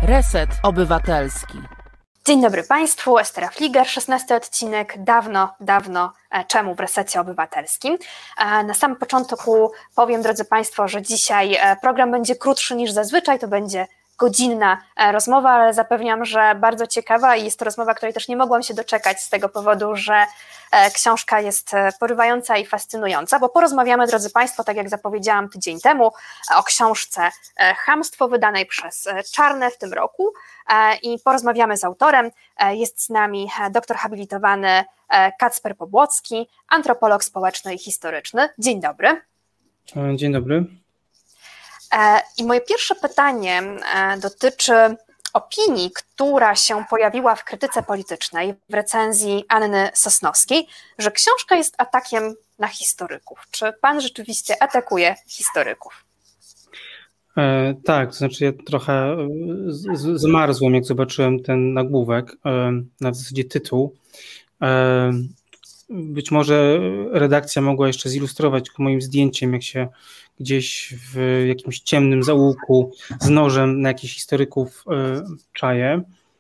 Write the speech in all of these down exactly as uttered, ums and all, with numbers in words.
Reset Obywatelski. Dzień dobry Państwu, Estera Fliger, szesnasty odcinek Dawno, dawno czemu w Resecie Obywatelskim. Na sam początku powiem, drodzy Państwo, że dzisiaj program będzie krótszy niż zazwyczaj, to będzie godzinna rozmowa, ale zapewniam, że bardzo ciekawa i jest to rozmowa, której też nie mogłam się doczekać z tego powodu, że książka jest porywająca i fascynująca, bo porozmawiamy, drodzy Państwo, tak jak zapowiedziałam tydzień temu, o książce Chamstwo, wydanej przez Czarne w tym roku i porozmawiamy z autorem. Jest z nami doktor habilitowany Kacper Pobłocki, antropolog społeczny i historyczny. Dzień dobry. Dzień dobry. I moje pierwsze pytanie dotyczy opinii, która się pojawiła w krytyce politycznej w recenzji Anny Sosnowskiej, że książka jest atakiem na historyków. Czy pan rzeczywiście atakuje historyków? E, tak, to znaczy ja trochę z, z, zmarzłem, jak zobaczyłem ten nagłówek, e, na w zasadzie tytuł. E, być może redakcja mogła jeszcze zilustrować moim zdjęciem, jak się gdzieś w jakimś ciemnym zaułku z nożem na jakichś historyków e, czaję.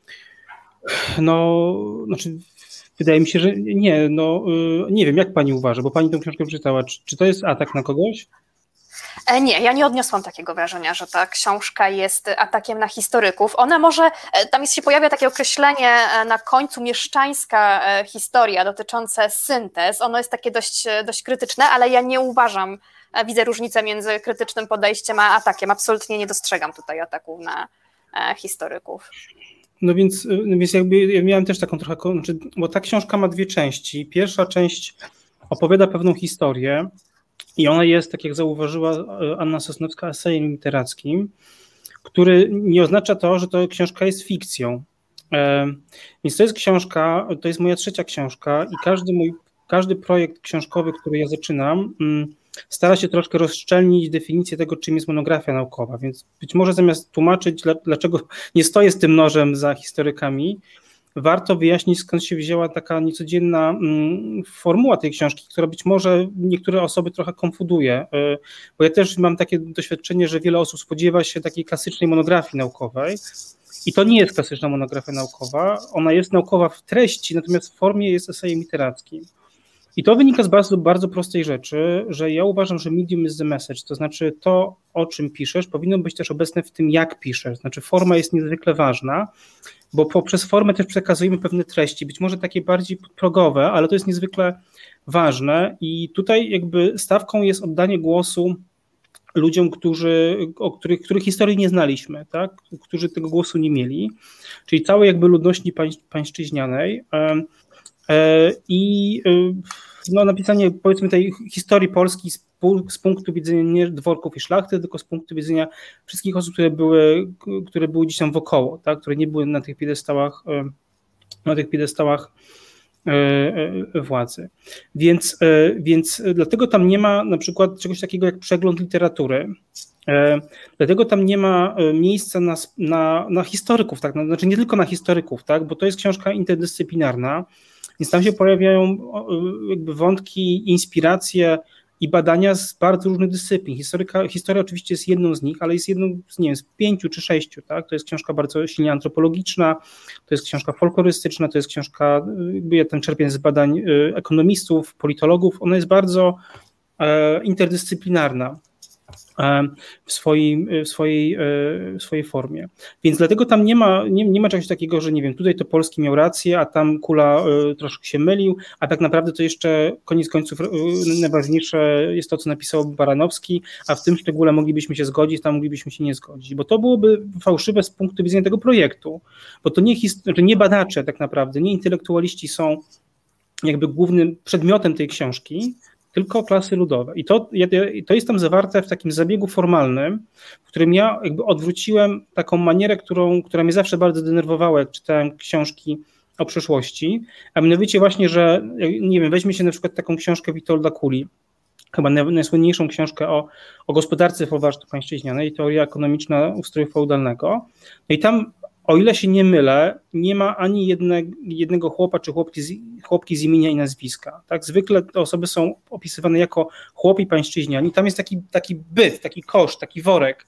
No, znaczy wydaje mi się, że nie, no e, nie wiem, jak pani uważa, bo pani tę książkę przeczytała. Czy, czy to jest atak na kogoś? Nie, ja nie odniosłam takiego wrażenia, że ta książka jest atakiem na historyków. Ona może, tam jest, się pojawia takie określenie na końcu, mieszczańska historia dotyczące syntez. Ono jest takie dość, dość krytyczne, ale ja nie uważam, widzę różnicę między krytycznym podejściem a atakiem. Absolutnie nie dostrzegam tutaj ataku na historyków. No więc, więc jakby ja miałem też taką trochę, bo ta książka ma dwie części. Pierwsza część opowiada pewną historię, i ona jest, tak jak zauważyła Anna Sosnowska, esejem literackim, który nie oznacza to, że to książka jest fikcją. E, więc to jest książka, to jest moja trzecia książka i każdy mój, każdy projekt książkowy, który ja zaczynam, m, stara się troszkę rozszczelnić definicję tego, czym jest monografia naukowa. Więc być może zamiast tłumaczyć, dlaczego nie stoję z tym nożem za historykami, warto wyjaśnić, skąd się wzięła taka niecodzienna mm, formuła tej książki, która być może niektóre osoby trochę konfunduje, bo ja też mam takie doświadczenie, że wiele osób spodziewa się takiej klasycznej monografii naukowej i to nie jest klasyczna monografia naukowa, ona jest naukowa w treści, natomiast w formie jest esejem literackim. I to wynika z bardzo, bardzo prostej rzeczy, że ja uważam, że medium is the message, to znaczy to, o czym piszesz, powinno być też obecne w tym, jak piszesz, znaczy forma jest niezwykle ważna, bo poprzez formę też przekazujemy pewne treści, być może takie bardziej progowe, ale to jest niezwykle ważne i tutaj jakby stawką jest oddanie głosu ludziom, którzy, o których, których historii nie znaliśmy, tak? Którzy tego głosu nie mieli, czyli całej jakby ludności pań, pańszczyźnianej i no, napisanie powiedzmy tej historii Polski z, z punktu widzenia nie dworków i szlachty, tylko z punktu widzenia wszystkich osób, które były, które były gdzieś tam wokoło, tak? Które nie były na tych piedestałach, na tych piedestałach władzy. Więc, więc dlatego tam nie ma na przykład czegoś takiego jak przegląd literatury. Dlatego tam nie ma miejsca na, na, na historyków, tak? Znaczy nie tylko na historyków, tak? Bo to jest książka interdyscyplinarna, więc tam się pojawiają jakby wątki, inspiracje i badania z bardzo różnych dyscyplin. Historyka, historia oczywiście jest jedną z nich, ale jest jedną z, nie wiem, z pięciu czy sześciu. Tak? To jest książka bardzo silnie antropologiczna, to jest książka folklorystyczna, to jest książka, jakby ja ten czerpię z badań ekonomistów, politologów. Ona jest bardzo e, interdyscyplinarna w swojej, w, swojej, w swojej formie. Więc dlatego tam nie ma, nie, nie ma czegoś takiego, że nie wiem, tutaj to Polski miał rację, a tam Kula troszkę się mylił, a tak naprawdę to jeszcze koniec końców najważniejsze jest to, co napisał Baranowski, a w tym szczególe moglibyśmy się zgodzić, tam moglibyśmy się nie zgodzić, bo to byłoby fałszywe z punktu widzenia tego projektu, bo to nie, hist- nie badacze tak naprawdę, nie intelektualiści są jakby głównym przedmiotem tej książki, tylko klasy ludowe. I to, to jest tam zawarte w takim zabiegu formalnym, w którym ja jakby odwróciłem taką manierę, którą, która mnie zawsze bardzo denerwowała, jak czytałem książki o przeszłości, a mianowicie właśnie, że nie wiem, weźmie się na przykład taką książkę Witolda Kuli, chyba najsłynniejszą książkę o, o gospodarce folwarczno-pańszczyźnianej, teoria ekonomiczna ustroju feudalnego. No i tam, o ile się nie mylę, nie ma ani jedne, jednego chłopa czy chłopki z, chłopki z imienia i nazwiska. Tak? Zwykle te osoby są opisywane jako chłopi pańszczyźniani. Tam jest taki, taki byt, taki kosz, taki worek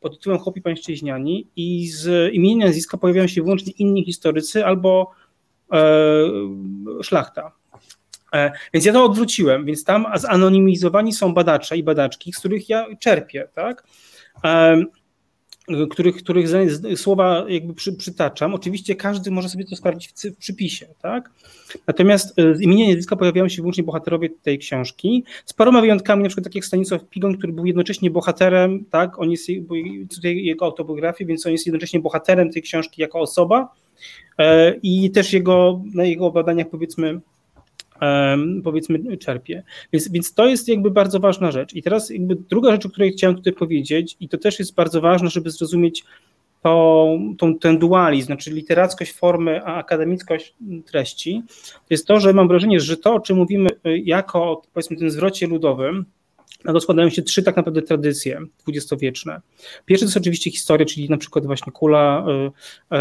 pod tytułem Chłopi pańszczyźniani i z imienia nazwiska pojawiają się wyłącznie inni historycy albo e, szlachta. E, więc ja to odwróciłem, więc tam zanonimizowani są badacze i badaczki, z których ja czerpię, tak? E, których, których słowa jakby przy, przytaczam. Oczywiście każdy może sobie to sprawdzić w, w przypisie, tak? Natomiast z imienia i nazwiska pojawiają się wyłącznie bohaterowie tej książki, z paroma wyjątkami, na przykład tak jak Stanisław Pigoń, który był jednocześnie bohaterem, tak? On jest, tutaj jego autobiografię, więc on jest jednocześnie bohaterem tej książki jako osoba e, i też jego, na jego badaniach powiedzmy Um, powiedzmy czerpie. Więc, więc to jest jakby bardzo ważna rzecz. I teraz jakby druga rzecz, o której chciałem tutaj powiedzieć, i to też jest bardzo ważne, żeby zrozumieć to, tą, ten dualizm, znaczy literackość formy, a akademickość treści, to jest to, że mam wrażenie, że to, o czym mówimy jako, powiedzmy, tym zwrocie ludowym, na to składają się trzy tak naprawdę tradycje dwudziestowieczne. Pierwsze to jest oczywiście historia, czyli na przykład właśnie Kula, y,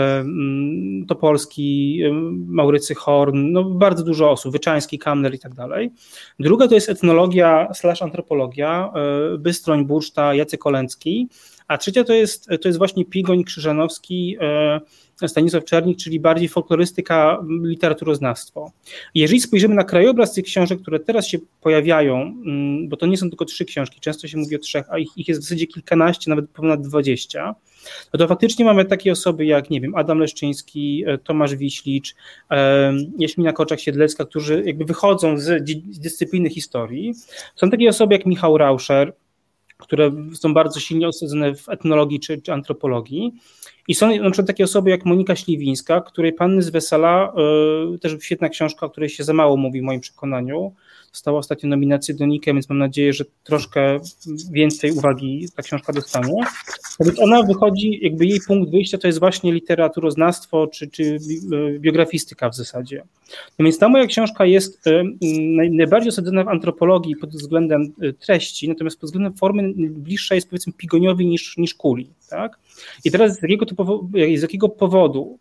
y, Topolski, y, Maurycy Horn, no bardzo dużo osób, Wyczański, Kamner i tak dalej. Druga to jest etnologia slash antropologia, y, Bystroń, Burszta, Jacek Olencki, a trzecia to jest, to jest właśnie Pigoń, Krzyżanowski, y, Stanisław Czernik, czyli bardziej folklorystyka, literaturoznawstwo. Jeżeli spojrzymy na krajobraz tych książek, które teraz się pojawiają, bo to nie są tylko trzy książki, często się mówi o trzech, a ich, ich jest w zasadzie kilkanaście, nawet ponad dwadzieścia, no to faktycznie mamy takie osoby jak, nie wiem, Adam Leszczyński, Tomasz Wiślicz, Jaśmina Korczak-Siedlecka, którzy jakby wychodzą z dyscypliny historii. Są takie osoby jak Michał Rauscher, które są bardzo silnie osadzone w etnologii czy, czy antropologii. I są na przykład takie osoby jak Monika Śliwińska, której Panny z Wesela, y, też świetna książka, o której się za mało mówi w moim przekonaniu. Dostała ostatnio nominację do Nike, więc mam nadzieję, że troszkę więcej uwagi ta książka dostanie. Więc ona wychodzi, jakby jej punkt wyjścia to jest właśnie literaturoznawstwo czy, czy biografistyka w zasadzie. No więc ta moja książka jest y, najbardziej osadzona w antropologii pod względem treści, natomiast pod względem formy bliższa jest powiedzmy Pigoniowi niż, niż Kuli, tak? I teraz z jakiego, to powodu, z jakiego powodu?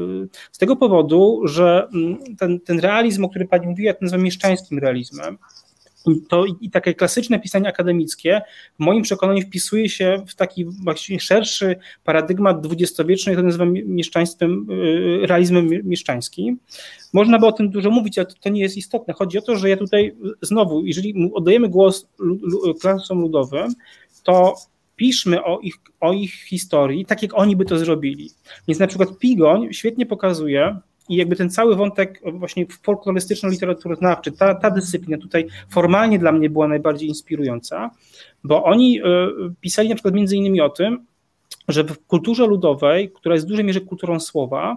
Z tego powodu, że ten, ten realizm, o którym pani mówiła, ja to nazywam mieszczańskim realizmem. To i takie klasyczne pisanie akademickie w moim przekonaniu wpisuje się w taki właśnie szerszy paradygmat dwudziestowieczny, ja to nazywam mieszczaństwem, realizmem mieszczańskim. Można by o tym dużo mówić, ale to, to nie jest istotne. Chodzi o to, że ja tutaj znowu, jeżeli oddajemy głos klasom ludowym, to piszmy o ich, o ich historii, tak jak oni by to zrobili. Więc na przykład Pigoń świetnie pokazuje i jakby ten cały wątek właśnie folklorystyczno-literaturoznawczy, ta, ta dyscyplina tutaj formalnie dla mnie była najbardziej inspirująca, bo oni y, pisali na przykład między innymi o tym, że w kulturze ludowej, która jest w dużej mierze kulturą słowa,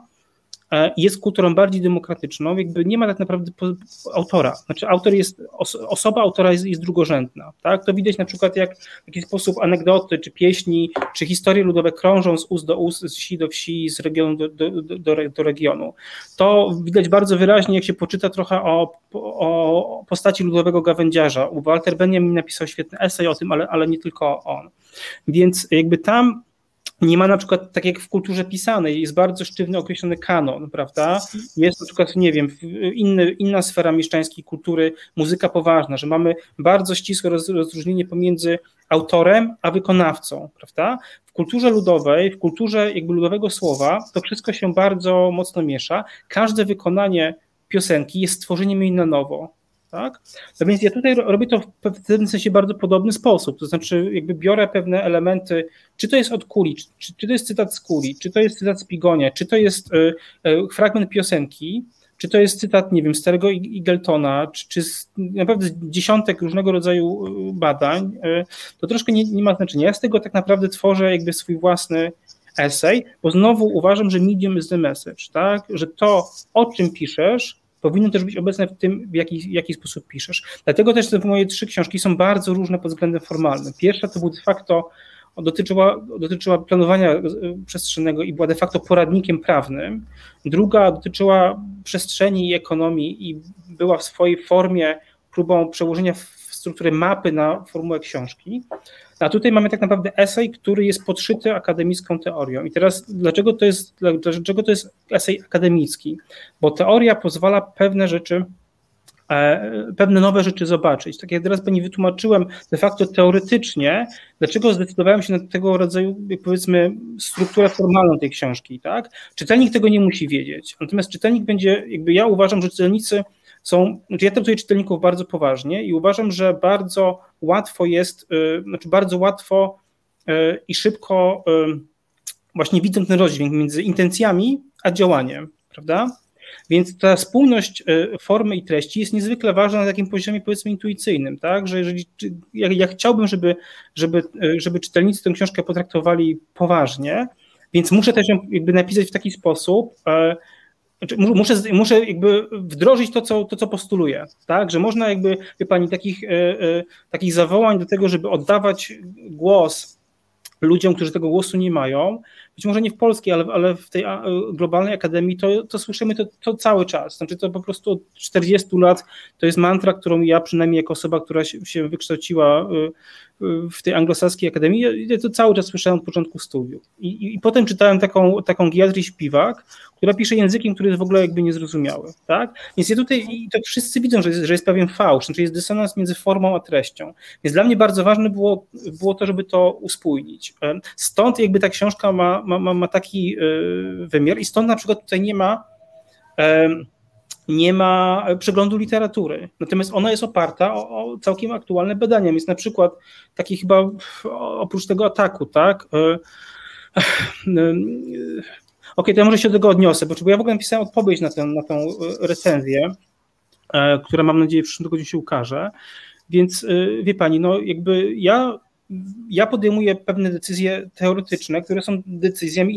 jest kulturą bardziej demokratyczną, jakby nie ma tak naprawdę autora. Znaczy autor jest, osoba autora jest, jest drugorzędna. Tak? To widać na przykład jak w jaki sposób anegdoty, czy pieśni, czy historie ludowe krążą z ust do ust, z wsi do wsi, z regionu do, do, do, do regionu. To widać bardzo wyraźnie, jak się poczyta trochę o, o postaci ludowego gawędziarza. Walter Benjamin napisał świetny esej o tym, ale, ale nie tylko on. Więc jakby tam nie ma na przykład, tak jak w kulturze pisanej, jest bardzo sztywny określony kanon, prawda? Jest na przykład, nie wiem, inny, inna sfera mieszczańskiej kultury, muzyka poważna, że mamy bardzo ścisłe rozróżnienie pomiędzy autorem a wykonawcą, prawda? W kulturze ludowej, w kulturze jakby ludowego słowa to wszystko się bardzo mocno miesza. Każde wykonanie piosenki jest stworzeniem jej na nowo. Tak? No więc ja tutaj robię to w pewnym sensie bardzo podobny sposób, to znaczy jakby biorę pewne elementy, czy to jest od Kuli, czy, czy to jest cytat z Kuli, czy to jest cytat z Pigonia, czy to jest y, y, fragment piosenki, czy to jest cytat, nie wiem, starego Eagletona, czy, czy z, naprawdę dziesiątek różnego rodzaju badań, y, to troszkę nie, nie ma znaczenia. Ja z tego tak naprawdę tworzę jakby swój własny esej, bo znowu uważam, że medium is the message, tak? Że to, o czym piszesz, powinno też być obecne w tym, w jaki, w jaki sposób piszesz. Dlatego też te moje trzy książki są bardzo różne pod względem formalnym. Pierwsza to był de facto, dotyczyła, dotyczyła planowania przestrzennego i była de facto poradnikiem prawnym. Druga dotyczyła przestrzeni i ekonomii i była w swojej formie próbą przełożenia w strukturę mapy na formułę książki. A tutaj mamy tak naprawdę esej, który jest podszyty akademicką teorią. I teraz dlaczego to jest, dlaczego to jest esej akademicki? Bo teoria pozwala pewne rzeczy pewne nowe rzeczy zobaczyć. Tak jak teraz pani wytłumaczyłem de facto teoretycznie, dlaczego zdecydowałem się na tego rodzaju, jak powiedzmy, strukturę formalną tej książki, tak? Czytelnik tego nie musi wiedzieć, natomiast czytelnik będzie, jakby ja uważam, że czytelnicy są, znaczy ja traktuję czytelników bardzo poważnie i uważam, że bardzo łatwo jest, znaczy bardzo łatwo i szybko właśnie widzą ten rozdźwięk między intencjami a działaniem, prawda? Więc ta spójność formy i treści jest niezwykle ważna na takim poziomie, powiedzmy, intuicyjnym, tak? Że jeżeli ja, ja chciałbym, żeby, żeby, żeby czytelnicy tę książkę potraktowali poważnie, więc muszę też ją jakby napisać w taki sposób, muszę, muszę jakby wdrożyć to, co, to, co postuluję, tak? Że można jakby, wie pani, takich, takich zawołań do tego, żeby oddawać głos ludziom, którzy tego głosu nie mają, być może nie w polskiej, ale, ale w tej globalnej akademii, to, to słyszymy to, to cały czas. Znaczy to po prostu od czterdziestu lat to jest mantra, którą ja przynajmniej jako osoba, która się, się wykształciła w tej anglosaskiej akademii, ja to cały czas słyszałem od początku studiów. I, i, i potem czytałem taką, taką Giadri Śpiwak, która pisze językiem, który jest w ogóle jakby niezrozumiały. Tak? Więc ja tutaj, i to wszyscy widzą, że jest, że jest pewien fałsz, znaczy jest dysonans między formą a treścią. Więc dla mnie bardzo ważne było, było to, żeby to uspójnić. Stąd jakby ta książka ma, ma, ma, ma taki wymiar i stąd na przykład tutaj nie ma nie ma przeglądu literatury. Natomiast ona jest oparta o, o całkiem aktualne badania. Jest na przykład taki chyba oprócz tego ataku, tak? Okej, to ja może się do tego odniosę, bo ja w ogóle napisałem odpowiedź na tę, na tę recenzję, która mam nadzieję w przyszłym tygodniu się ukaże. Więc wie pani, no jakby ja Ja podejmuję pewne decyzje teoretyczne, które są decyzjami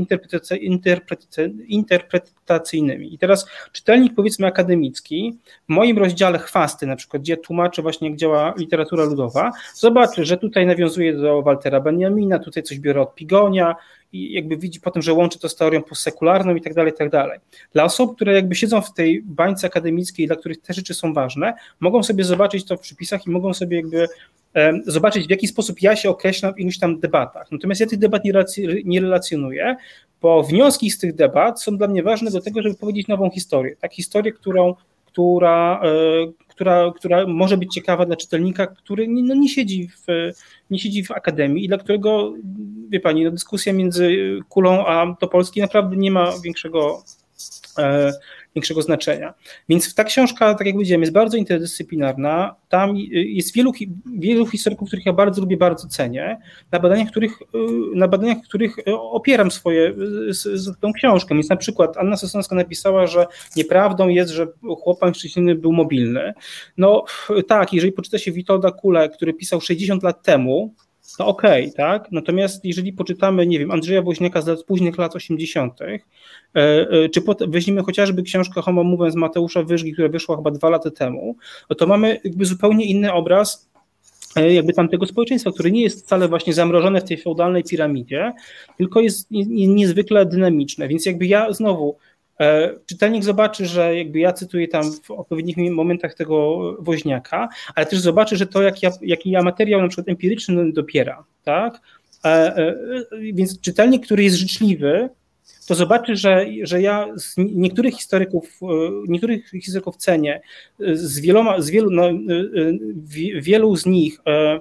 interpretacyjnymi. I teraz czytelnik, powiedzmy, akademicki, w moim rozdziale Chwasty, na przykład, gdzie tłumaczę właśnie, jak działa literatura ludowa, zobaczy, że tutaj nawiązuje do Waltera Benjamina, tutaj coś biorę od Pigonia i jakby widzi potem, że łączy to z teorią postsekularną i tak dalej, i tak dalej. Dla osób, które jakby siedzą w tej bańce akademickiej, dla których te rzeczy są ważne, mogą sobie zobaczyć to w przypisach i mogą sobie jakby zobaczyć, w jaki sposób ja się określam w iluś tam debatach. Natomiast ja tych debat nie, relac- nie relacjonuję, bo wnioski z tych debat są dla mnie ważne do tego, żeby powiedzieć nową historię. Tak, historię, którą, która, która, która może być ciekawa dla czytelnika, który nie, no nie, siedzi w, nie siedzi w akademii i dla którego, wie pani, no dyskusja między Kulą a Topolskim naprawdę nie ma większego większego znaczenia. Więc ta książka, tak jak powiedziałem, jest bardzo interdyscyplinarna. Tam jest wielu, wielu historyków, których ja bardzo lubię, bardzo cenię, na badaniach, których, na badaniach, których opieram swoje z, z tą książką. Więc na przykład Anna Sosnowska napisała, że nieprawdą jest, że chłopak szczęśliwy był mobilny. No tak, jeżeli poczyta się Witolda Kulę, który pisał sześćdziesiąt lat temu, to okej, okay, tak? Natomiast jeżeli poczytamy, nie wiem, Andrzeja Woźniaka z lat, późnych lat osiemdziesiątych, czy weźmiemy chociażby książkę Homo Movens Mateusza Wyżgi, która wyszła chyba dwa lata temu, to mamy jakby zupełnie inny obraz jakby tamtego społeczeństwa, które nie jest wcale właśnie zamrożone w tej feudalnej piramidzie, tylko jest niezwykle dynamiczne. Więc jakby ja znowu, czytelnik zobaczy, że jakby ja cytuję tam w odpowiednich momentach tego Woźniaka, ale też zobaczy, że to jak ja, jaki ja materiał na przykład empiryczny dopiera, tak? Więc czytelnik, który jest życzliwy, to zobaczy, że, że ja z niektórych historyków, niektórych historyków cenię, z wieloma, z wielu, no, wielu z nich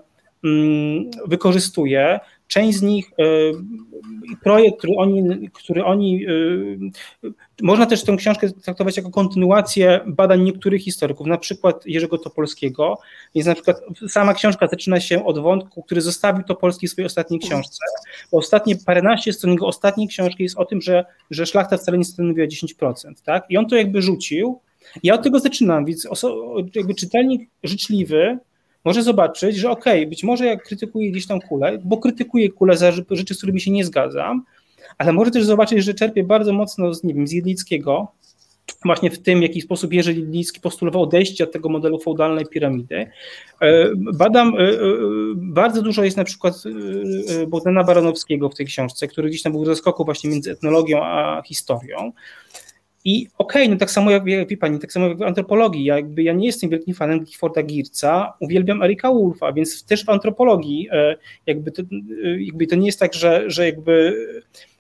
wykorzystuję, część z nich, projekt, który oni, który oni, można też tę książkę traktować jako kontynuację badań niektórych historyków, na przykład Jerzego Topolskiego, więc na przykład sama książka zaczyna się od wątku, który zostawił Topolski w swojej ostatniej książce, bo ostatnie paręnaście stron jego ostatniej książki jest o tym, że, że szlachta wcale nie stanowiła dziesięć procent, tak? I on to jakby rzucił, ja od tego zaczynam, więc oso- jakby czytelnik życzliwy może zobaczyć, że okej, okay, być może ja krytykuję gdzieś tam Kulę, bo krytykuję Kulę za rzeczy, z którymi się nie zgadzam, ale może też zobaczyć, że czerpię bardzo mocno z, nie wiem, z Jedlickiego, właśnie w tym, w jaki sposób Jerzy Jedlicki postulował odejście od tego modelu feudalnej piramidy. Badam, bardzo dużo jest na przykład Bogdana Baranowskiego w tej książce, który gdzieś tam był w zaskoku właśnie między etnologią a historią. I okej, okay, no tak samo jak, wie pani, tak samo jak w antropologii, ja, jakby ja nie jestem wielkim fanem Gifforda Girca, uwielbiam Erika Wolfa, więc też w antropologii jakby to, jakby to nie jest tak, że, że jakby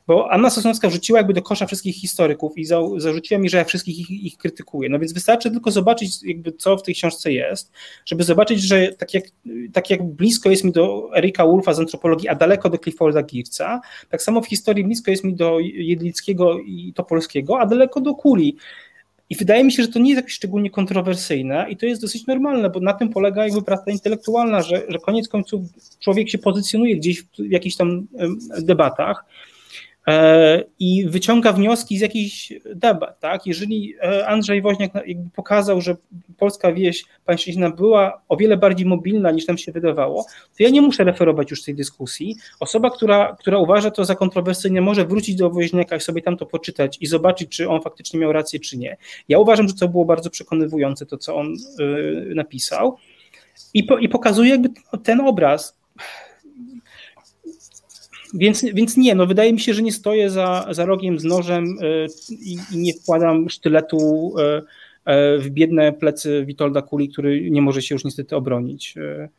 bo Anna Sosnowska wrzuciła jakby do kosza wszystkich historyków i za, zarzuciła mi, że ja wszystkich ich, ich krytykuję. No więc wystarczy tylko zobaczyć, jakby co w tej książce jest, żeby zobaczyć, że tak jak, tak jak blisko jest mi do Erika Wolfa z antropologii, a daleko do Clifforda Geertza, tak samo w historii blisko jest mi do Jedlickiego i Topolskiego, a daleko do Kuli. I wydaje mi się, że to nie jest jakoś szczególnie kontrowersyjne i to jest dosyć normalne, bo na tym polega jakby praca intelektualna, że, że koniec końców człowiek się pozycjonuje gdzieś w, w jakichś tam debatach e, i wyciąga wnioski z jakichś debat. Tak? Jeżeli Andrzej Woźniak jakby pokazał, że polska wieś pańszczyźna była o wiele bardziej mobilna niż nam się wydawało, to ja nie muszę referować już tej dyskusji. Osoba, która, która uważa to za kontrowersyjne, może wrócić do Woźniaka i sobie tam to poczytać i zobaczyć, czy on faktycznie miał rację, czy nie. Ja uważam, że to było bardzo przekonywujące, to co on y, napisał i, po, i pokazuje jakby ten obraz. Więc, więc nie, no wydaje mi się, że nie stoję za, za rogiem z nożem y, i, i nie wkładam sztyletu y, w biedne plecy Witolda Kuli, który nie może się już niestety obronić.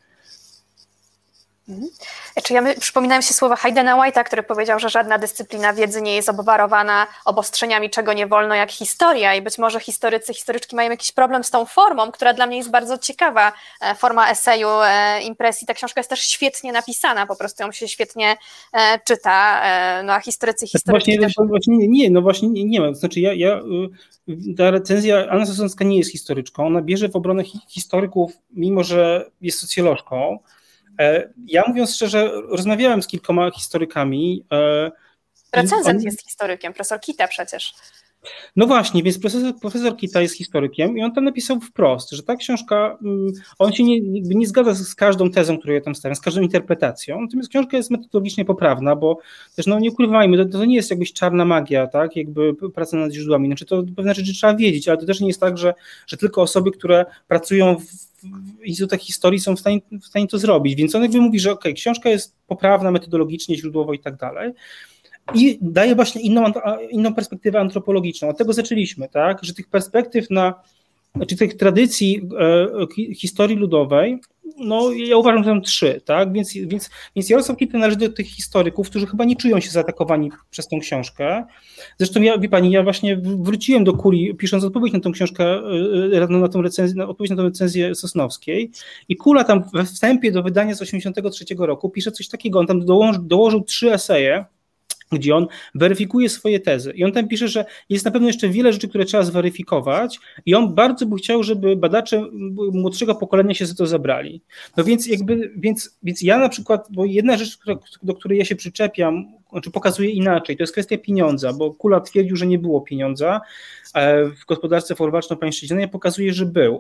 Mhm. Czy ja my, przypominają się słowa Haydena White'a, który powiedział, że żadna dyscyplina wiedzy nie jest obwarowana obostrzeniami, czego nie wolno, jak historia, i być może historycy, historyczki mają jakiś problem z tą formą, która dla mnie jest bardzo ciekawa, forma eseju, impresji. Ta książka jest też świetnie napisana, po prostu ją się świetnie czyta, no a historycy, historyczki właśnie, też... Właśnie nie, nie, no właśnie nie, nie ma, to znaczy ja, ja ta recenzja, Anna Sosnowska nie jest historyczką, ona bierze w obronę historyków, mimo że jest socjolożką. Ja mówiąc szczerze, rozmawiałem z kilkoma historykami. Recenzent on... jest historykiem, profesor Kita przecież. No właśnie, więc profesor, profesor Kita jest historykiem i on tam napisał wprost, że ta książka, on się nie, nie zgadza z każdą tezą, którą ja tam stawiam, z każdą interpretacją, natomiast książka jest metodologicznie poprawna, bo też no nie ukrywajmy, to, to nie jest jakbyś czarna magia, tak, jakby praca nad źródłami, znaczy to pewne rzeczy trzeba wiedzieć, ale to też nie jest tak, że, że tylko osoby, które pracują w w instytutach historii są w stanie, w stanie to zrobić, więc on jakby mówi, że okej, okay, książka jest poprawna metodologicznie, źródłowo i tak dalej i daje właśnie inną, inną perspektywę antropologiczną. Od tego zaczęliśmy, tak, że tych perspektyw na, znaczy tych tradycji e, historii ludowej, no ja uważam, że są trzy, tak, więc, więc, więc Jarosław Kita należy do tych historyków, którzy chyba nie czują się zaatakowani przez tą książkę. Zresztą ja, wie pani, ja właśnie wróciłem do Kuli, pisząc odpowiedź na tą książkę, na tą recenzję, na odpowiedź na tą recenzję Sosnowskiej i Kula tam we wstępie do wydania z osiemdziesiątego trzeciego roku pisze coś takiego, on tam dołożył, dołożył trzy eseje, gdzie on weryfikuje swoje tezy. I on tam pisze, że jest na pewno jeszcze wiele rzeczy, które trzeba zweryfikować i on bardzo by chciał, żeby badacze młodszego pokolenia się za to zabrali. No więc jakby, więc, więc ja na przykład, bo jedna rzecz, która, do której ja się przyczepiam, znaczy pokazuje inaczej, to jest kwestia pieniądza, bo Kula twierdził, że nie było pieniądza w gospodarce folwarczno-pańszczyźnianej, pokazuje, że był.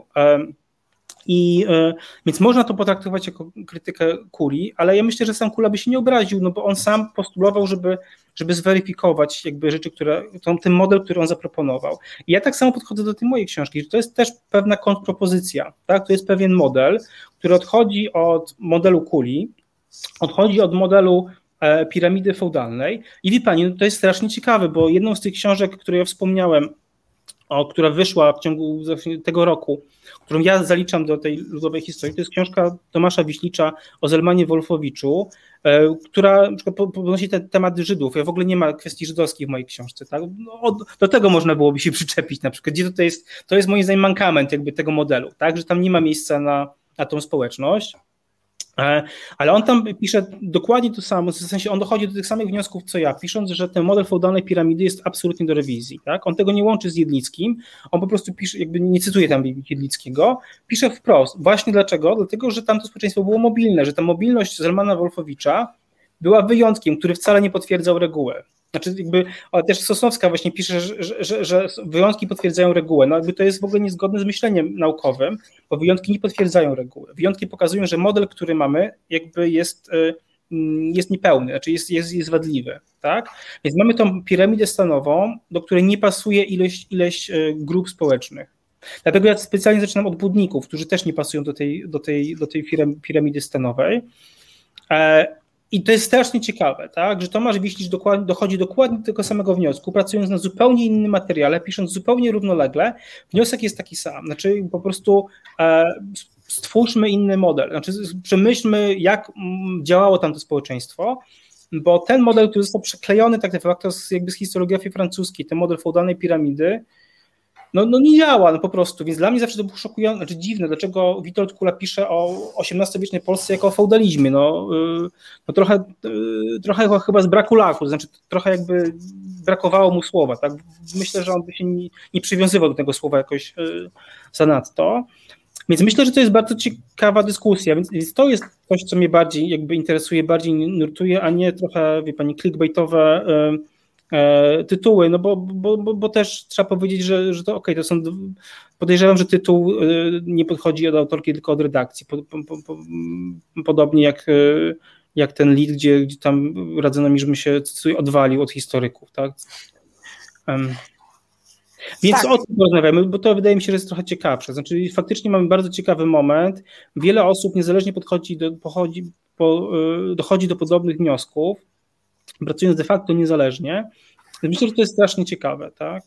I y, więc można to potraktować jako krytykę Kuli, ale ja myślę, że sam Kula by się nie obraził, no bo on sam postulował, żeby, żeby zweryfikować jakby rzeczy, które, tą, ten model, który on zaproponował. I ja tak samo podchodzę do tej mojej książki, że to jest też pewna kontrpropozycja, tak? To jest pewien model, który odchodzi od modelu Kuli, odchodzi od modelu e, piramidy feudalnej i wie pani, no to jest strasznie ciekawe, bo jedną z tych książek, które ja wspomniałem, o, która wyszła w ciągu tego roku, którą ja zaliczam do tej ludowej historii, to jest książka Tomasza Wiślicza o Zelmanie Wolfowiczu, e, która na przykład podnosi ten temat Żydów. Ja w ogóle nie ma kwestii żydowskich w mojej książce. Tak? No, do tego można byłoby się przyczepić na przykład, gdzie to jest, to jest moim zdaniem mankament jakby tego modelu, tak? Że tam nie ma miejsca na, na tą społeczność. Ale on tam pisze dokładnie to samo, w sensie on dochodzi do tych samych wniosków co ja, pisząc, że ten model feudalnej piramidy jest absolutnie do rewizji. Tak? On tego nie łączy z Jedlickim, on po prostu pisze, jakby nie cytuje tam Jedlickiego, pisze wprost. Właśnie dlaczego? Dlatego, że tamto społeczeństwo było mobilne, że ta mobilność Zelmana Wolfowicza była wyjątkiem, który wcale nie potwierdzał regułę. Znaczy jakby, ale też Sosnowska właśnie pisze, że, że, że wyjątki potwierdzają regułę. No jakby to jest w ogóle niezgodne z myśleniem naukowym, bo wyjątki nie potwierdzają reguły. Wyjątki pokazują, że model, który mamy, jakby jest, jest niepełny, znaczy jest, jest, jest wadliwy. Tak? Więc mamy tą piramidę stanową, do której nie pasuje ileś, ileś grup społecznych. Dlatego ja specjalnie zaczynam od budników, którzy też nie pasują do tej, do tej, do tej piramidy stanowej. I to jest strasznie ciekawe, tak, że Tomasz Wiślicz dokładnie, dochodzi dokładnie do tego samego wniosku, pracując na zupełnie innym materiale, pisząc zupełnie równolegle, wniosek jest taki sam, znaczy po prostu e, stwórzmy inny model, znaczy przemyślmy, jak działało tamto społeczeństwo bo ten model, który został przeklejony tak de facto z, jakby z historiografii francuskiej, ten model feudalnej piramidy, no, no nie działa no po prostu, więc dla mnie zawsze to było szokujące, znaczy dziwne, dlaczego Witold Kula pisze o osiemnastowiecznej Polsce jako o feudalizmie, no, no trochę, trochę chyba z braku laku, to znaczy trochę jakby brakowało mu słowa, tak, myślę, że on by się nie, nie przywiązywał do tego słowa jakoś zanadto, więc myślę, że to jest bardzo ciekawa dyskusja, więc, więc to jest coś, co mnie bardziej jakby interesuje, bardziej nurtuje, a nie trochę, wie pani, clickbaitowe tytuły, no bo, bo, bo, bo też trzeba powiedzieć, że, że to okej, okay, to są, podejrzewam, że tytuł nie podchodzi od autorki, tylko od redakcji, po, po, po, podobnie jak, jak ten lead, gdzie, gdzie tam radzono mi, żebym się odwalił od historyków, tak? Um. Więc tak. O tym porozmawiamy, bo to wydaje mi się, że jest trochę ciekawsze, znaczy faktycznie mamy bardzo ciekawy moment, wiele osób niezależnie podchodzi do, pochodzi, po, dochodzi do podobnych wniosków, pracując de facto niezależnie. Myślę, że to jest strasznie ciekawe, tak?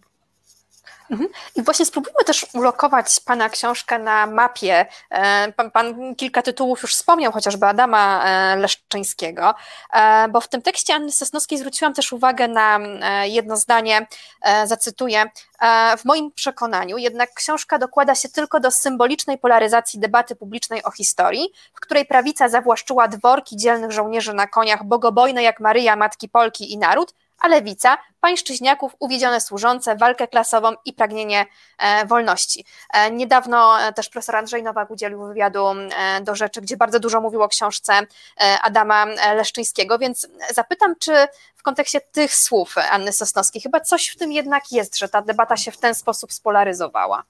I właśnie spróbujmy też ulokować pana książkę na mapie. Pan, pan kilka tytułów już wspomniał, chociażby Adama Leszczyńskiego, bo w tym tekście Anny Sosnowskiej zwróciłam też uwagę na jedno zdanie, zacytuję. W moim przekonaniu jednak książka dokłada się tylko do symbolicznej polaryzacji debaty publicznej o historii, w której prawica zawłaszczyła dworki dzielnych żołnierzy na koniach, bogobojne jak Maryja, Matki Polki i naród, a lewica, pańszczyźniaków, uwiedzione służące, walkę klasową i pragnienie e, wolności. E, niedawno też profesor Andrzej Nowak udzielił wywiadu e, do Rzeczy, gdzie bardzo dużo mówił o książce e, Adama Leszczyńskiego, więc zapytam, czy w kontekście tych słów Anny Sosnowskiej chyba coś w tym jednak jest, że ta debata się w ten sposób spolaryzowała.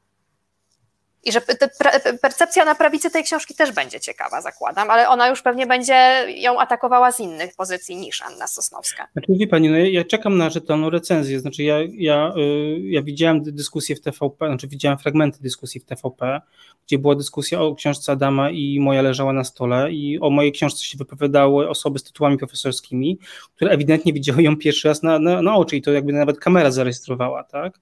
I że percepcja na prawicy tej książki też będzie ciekawa, zakładam, ale ona już pewnie będzie ją atakowała z innych pozycji niż Anna Sosnowska. Znaczy, wie pani, no ja, ja czekam na rzetelną recenzję, znaczy ja, ja, ja widziałem dyskusję w T V P, znaczy widziałem fragmenty dyskusji w T V P, gdzie była dyskusja o książce Adama i moja leżała na stole i o mojej książce się wypowiadały osoby z tytułami profesorskimi, które ewidentnie widziały ją pierwszy raz na, na, na oczy i to jakby nawet kamera zarejestrowała, tak?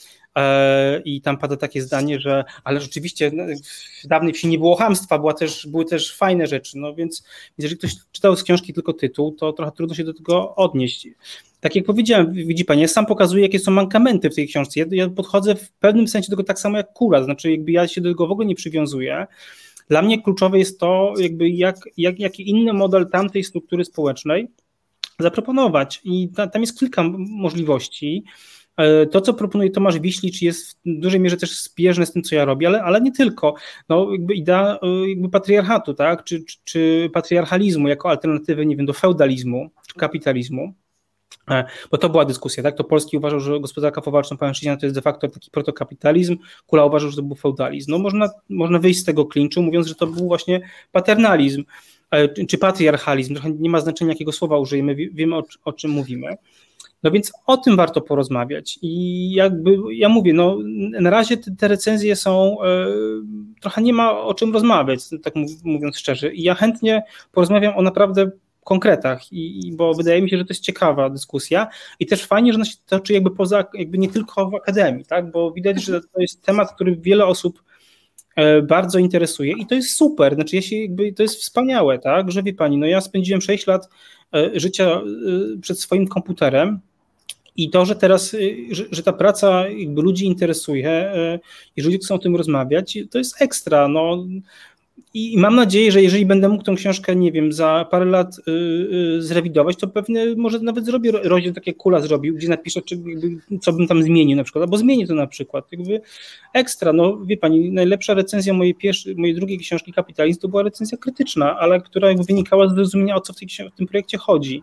I tam pada takie zdanie, że ale rzeczywiście w dawnej wsi nie było chamstwa, była też, były też fajne rzeczy, no więc jeżeli ktoś czytał z książki tylko tytuł, to trochę trudno się do tego odnieść. Tak jak powiedziałem, widzi pani, ja sam pokazuję, jakie są mankamenty w tej książce, ja, ja podchodzę w pewnym sensie do tego tak samo jak Kula, to znaczy jakby ja się do tego w ogóle nie przywiązuję. Dla mnie kluczowe jest to, jakby jak, jak, jaki inny model tamtej struktury społecznej zaproponować i ta, tam jest kilka możliwości. To, co proponuje Tomasz Wiślicz, jest w dużej mierze też zbieżne z tym, co ja robię, ale, ale nie tylko. No, jakby idea jakby patriarchatu, tak? czy, czy, czy patriarchalizmu jako alternatywy, nie wiem, do feudalizmu czy kapitalizmu. Bo to była dyskusja, tak? To Polski uważał, że gospodarka powalczno-pańszczyźniana to jest de facto taki protokapitalizm, Kula uważał, że to był feudalizm. No można, można wyjść z tego klinczu, mówiąc, że to był właśnie paternalizm czy patriarchalizm. Trochę nie ma znaczenia, jakiego słowa użyjemy, wiemy o, o czym mówimy. No więc o tym warto porozmawiać i jakby ja mówię, no na razie te, te recenzje są, e, trochę nie ma o czym rozmawiać, tak mówiąc szczerze i ja chętnie porozmawiam o naprawdę konkretach, i, i bo wydaje mi się, że to jest ciekawa dyskusja i też fajnie, że ona się toczy jakby poza, jakby nie tylko w akademii, tak, bo widać, że to jest temat, który wiele osób e, bardzo interesuje i to jest super, znaczy ja się jakby, to jest wspaniałe, tak, że wie pani, no ja spędziłem sześć lat e, życia e, przed swoim komputerem. I to, że teraz, że, że ta praca jakby ludzi interesuje i że ludzie chcą o tym rozmawiać, to jest ekstra. No. I mam nadzieję, że jeżeli będę mógł tą książkę, nie wiem, za parę lat zrewidować, to pewnie może nawet zrobię rozdział, tak jak Kula zrobił, gdzie napiszę, czy jakby, co bym tam zmienił na przykład, albo zmienię to na przykład. Jakby ekstra. No wie pani, najlepsza recenzja mojej pierwszej, mojej drugiej książki Kapitalizm to była recenzja krytyczna, ale która jakby wynikała z zrozumienia, o co w, tej, w tym projekcie chodzi.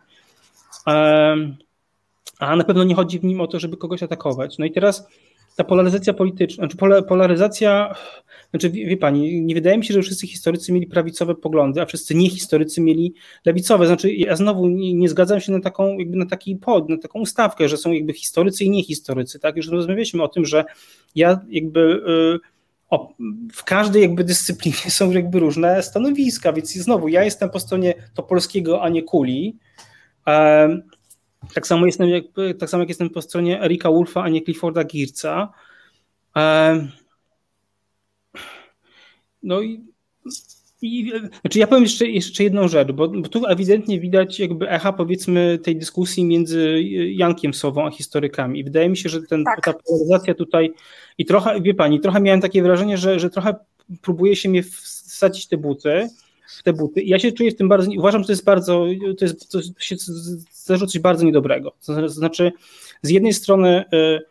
Um, A na pewno nie chodzi w nim o to, żeby kogoś atakować. No i teraz ta polaryzacja polityczna, znaczy polaryzacja, znaczy wie, wie pani, nie wydaje mi się, że wszyscy historycy mieli prawicowe poglądy, a wszyscy niehistorycy mieli lewicowe. Znaczy ja znowu nie, nie zgadzam się na taką, jakby na taki pod, na taką ustawkę, że są jakby historycy i niehistorycy, tak? Już rozmawialiśmy o tym, że ja jakby y, o, w każdej jakby dyscyplinie są jakby różne stanowiska, więc znowu ja jestem po stronie Topolskiego, a nie Kuli. Um, Tak samo, jestem, jak, tak samo jak jestem po stronie Erika Wolfa, a nie Clifforda Geertza. No i I, znaczy ja powiem jeszcze, jeszcze jedną rzecz, bo, bo tu ewidentnie widać jakby echa, powiedzmy, tej dyskusji między Jankiem Sową a historykami. I wydaje mi się, że ten, Tak. ta polaryzacja tutaj i trochę, wie pani, trochę miałem takie wrażenie, że, że trochę próbuje się mnie wsadzić te buty, w te buty. I ja się czuję w tym bardzo, uważam, że to jest bardzo, to jest, to się zdarzyło coś bardzo niedobrego. To znaczy, z jednej strony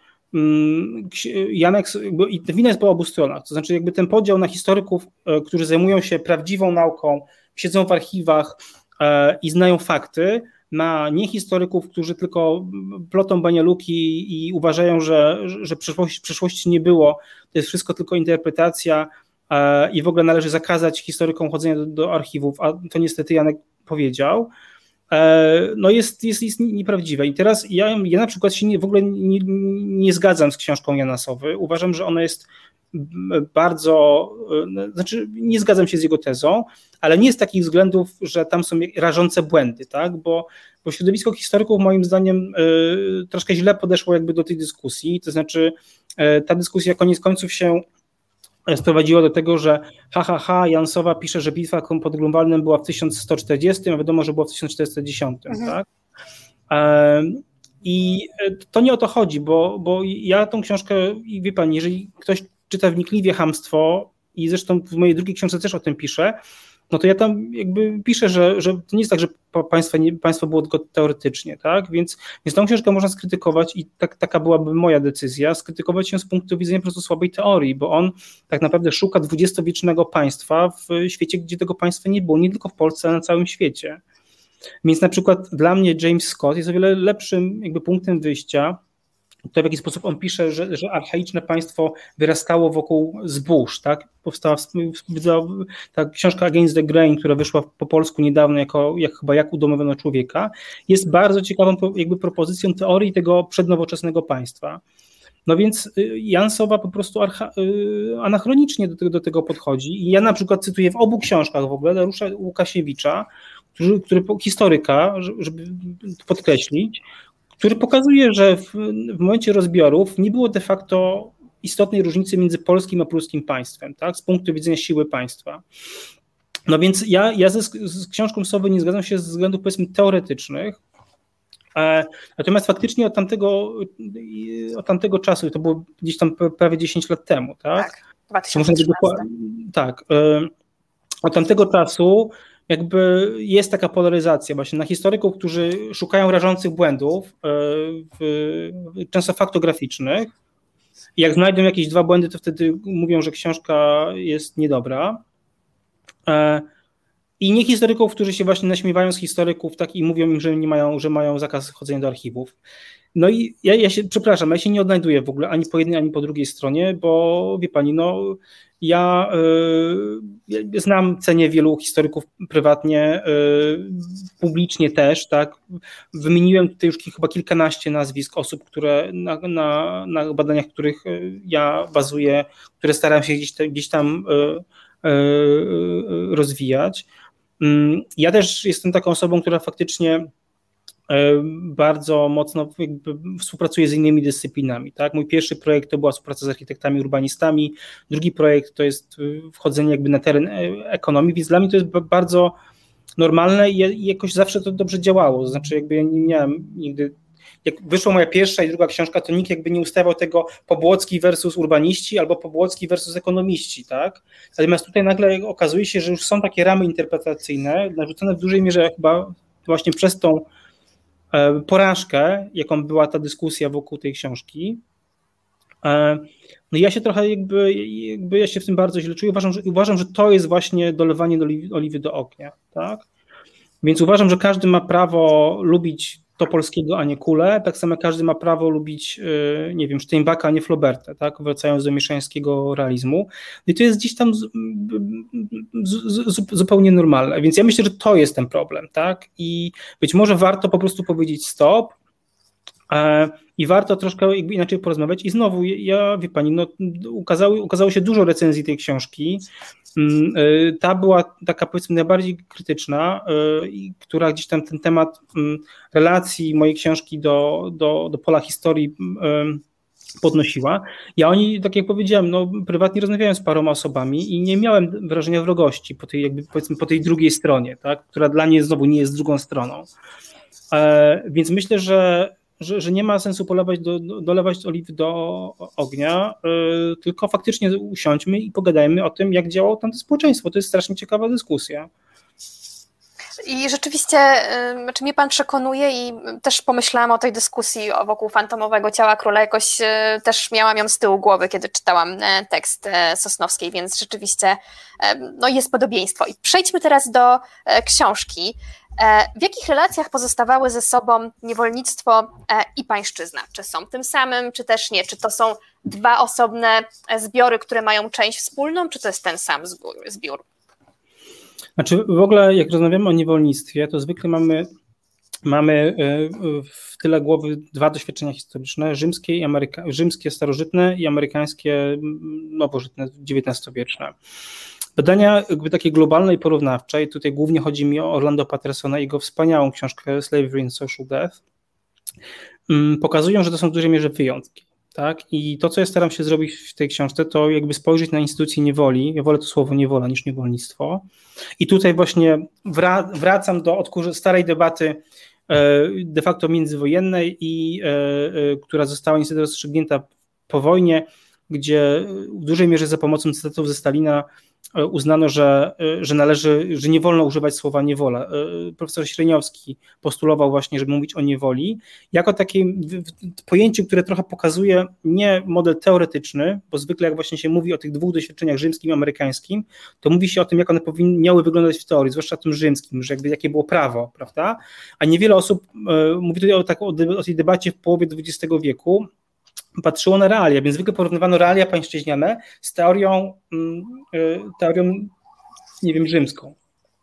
Janek, i wina jest po obu stronach, to znaczy jakby ten podział na historyków, którzy zajmują się prawdziwą nauką, siedzą w archiwach i znają fakty, na niehistoryków, którzy tylko plotą banialuki i uważają, że, że przyszłości, przyszłości nie było, to jest wszystko tylko interpretacja i w ogóle należy zakazać historykom chodzenia do, do archiwów, a to niestety Janek powiedział, no jest, jest, jest nieprawdziwe. I teraz ja, ja na przykład się nie, w ogóle nie, nie zgadzam z książką Jana Sowy. Uważam, że ona jest bardzo, znaczy nie zgadzam się z jego tezą, ale nie z takich względów, że tam są rażące błędy, tak? Bo, bo środowisko historyków moim zdaniem y, troszkę źle podeszło jakby do tej dyskusji, to znaczy y, ta dyskusja koniec końców się sprowadziła do tego, że ha, ha, ha, Jan Sowa pisze, że bitwa pod Grunwaldem była w tysiąc sto czterdziestym, a wiadomo, że była w tysiąc czterysta dziesiątym, mhm. tak? Y, I to nie o to chodzi, bo, bo ja tą książkę, i wie pani, jeżeli ktoś czyta wnikliwie chamstwo i zresztą w mojej drugiej książce też o tym piszę, no to ja tam jakby piszę, że, że to nie jest tak, że państwo, nie, państwo było tylko teoretycznie, tak? Więc, więc tą książkę można skrytykować i tak, taka byłaby moja decyzja, skrytykować ją z punktu widzenia po prostu słabej teorii, bo on tak naprawdę szuka dwudziestowiecznego państwa w świecie, gdzie tego państwa nie było, nie tylko w Polsce, ale na całym świecie. Więc na przykład dla mnie James Scott jest o wiele lepszym jakby punktem wyjścia, to w jaki sposób on pisze, że, że archaiczne państwo wyrastało wokół zbóż, tak? Powstała ta książka Against the Grain, która wyszła po polsku niedawno jako jak, chyba jak udomowiono człowieka, jest bardzo ciekawą jakby propozycją teorii tego przednowoczesnego państwa. No więc Jan Sowa po prostu archa, anachronicznie do tego, do tego podchodzi i ja na przykład cytuję w obu książkach w ogóle Dariusza Łukasiewicza, który, który historyka, żeby podkreślić, który pokazuje, że w, w momencie rozbiorów nie było de facto istotnej różnicy między polskim a pruskim państwem, tak, z punktu widzenia siły państwa. No więc ja, ja ze, z książką Sowy nie zgadzam się ze względów, powiedzmy, teoretycznych, e, natomiast faktycznie od tamtego, od tamtego czasu, to było gdzieś tam prawie dziesięć lat temu, tak? Tak, dwa tysiące trzynaście. Tak, e, od tamtego czasu jakby jest taka polaryzacja właśnie na historyków, którzy szukają rażących błędów, w, często faktograficznych. I jak znajdą jakieś dwa błędy, to wtedy mówią, że książka jest niedobra. I nie historyków, którzy się właśnie naśmiewają z historyków, tak, i mówią im, że nie mają, że mają zakaz chodzenia do archiwów. No i ja, ja się, przepraszam, ja się nie odnajduję w ogóle ani po jednej, ani po drugiej stronie, bo wie pani, no ja y, znam, cenię wielu historyków prywatnie, y, publicznie też, tak. Wymieniłem tutaj już chyba kilkanaście nazwisk osób, które na, na, na badaniach, których ja bazuję, które staram się gdzieś, te, gdzieś tam y, y, rozwijać. Ja też jestem taką osobą, która faktycznie bardzo mocno jakby współpracuje z innymi dyscyplinami. Tak? Mój pierwszy projekt to była współpraca z architektami, urbanistami, drugi projekt to jest wchodzenie jakby na teren ekonomii, więc dla mnie to jest bardzo normalne i jakoś zawsze to dobrze działało. Znaczy jakby ja nie miałem nigdy, jak wyszła moja pierwsza i druga książka, to nikt jakby nie ustawiał tego Pobłocki versus urbaniści albo Pobłocki versus ekonomiści, tak? Natomiast tutaj nagle okazuje się, że już są takie ramy interpretacyjne, narzucone w dużej mierze chyba właśnie przez tą porażkę, jaką była ta dyskusja wokół tej książki. No ja się trochę jakby, jakby ja się w tym bardzo źle czuję. Uważam, że, uważam, że to jest właśnie dolewanie do oliwy do ognia, tak? Więc uważam, że każdy ma prawo lubić to polskiego, a nie kulę. Tak samo każdy ma prawo lubić, nie wiem, Steinbacka, a nie Flauberta, tak? Wracając do mieszańskiego realizmu. I to jest gdzieś tam z, z, z, zupełnie normalne. Więc ja myślę, że to jest ten problem, tak? I być może warto po prostu powiedzieć stop e, i warto troszkę jakby inaczej porozmawiać. I znowu, ja, wie pani, no, ukazało, ukazało się dużo recenzji tej książki. Ta była taka, powiedzmy, najbardziej krytyczna, która gdzieś tam ten temat relacji mojej książki do, do, do pola historii podnosiła. Ja oni, tak jak powiedziałem, no, prywatnie rozmawiałem z paroma osobami i nie miałem wrażenia wrogości po tej, jakby, powiedzmy, po tej drugiej stronie, tak, która dla mnie znowu nie jest drugą stroną. E, więc myślę, że, że, że nie ma sensu polewać do, do, dolewać oliwy do ognia, e, tylko faktycznie usiądźmy i pogadajmy o tym, jak działało tamte społeczeństwo. To jest strasznie ciekawa dyskusja. I rzeczywiście, znaczy mnie pan przekonuje i też pomyślałam o tej dyskusji wokół fantomowego ciała króla, jakoś też miałam ją z tyłu głowy, kiedy czytałam tekst Sosnowskiej, więc rzeczywiście no, jest podobieństwo. I przejdźmy teraz do książki. W jakich relacjach pozostawały ze sobą niewolnictwo i pańszczyzna? Czy są tym samym, czy też nie? Czy to są dwa osobne zbiory, które mają część wspólną, czy to jest ten sam zbiór? Znaczy w ogóle jak rozmawiamy o niewolnictwie, to zwykle mamy, mamy w tyle głowy dwa doświadczenia historyczne, rzymskie, i ameryka, rzymskie starożytne i amerykańskie nowożytne, dziewiętnastowieczne. Badania jakby takie globalne i porównawcze, i tutaj głównie chodzi mi o Orlando Pattersona i jego wspaniałą książkę Slavery and Social Death, pokazują, że to są w dużej mierze wyjątki. Tak? I to, co ja staram się zrobić w tej książce, to jakby spojrzeć na instytucję niewoli. Ja wolę to słowo niewola niż niewolnictwo. I tutaj właśnie wra- wracam do odkurz- starej debaty de facto międzywojennej, i, która została niestety rozstrzygnięta po wojnie, gdzie w dużej mierze za pomocą cytatów ze Stalina uznano, że, że należy, że nie wolno używać słowa niewola. Profesor Śreniowski postulował właśnie, żeby mówić o niewoli, jako takim pojęciu, które trochę pokazuje nie model teoretyczny, bo zwykle jak właśnie się mówi o tych dwóch doświadczeniach rzymskim i amerykańskim, to mówi się o tym, jak one powinny, miały wyglądać w teorii, zwłaszcza tym rzymskim, że jakby jakie było prawo, prawda? A niewiele osób, mówi tutaj o, tak, o tej debacie w połowie dwudziestego wieku, patrzyło na realia, więc zwykle porównywano realia pańszczyźniane z teorią, teorią, nie wiem, rzymską.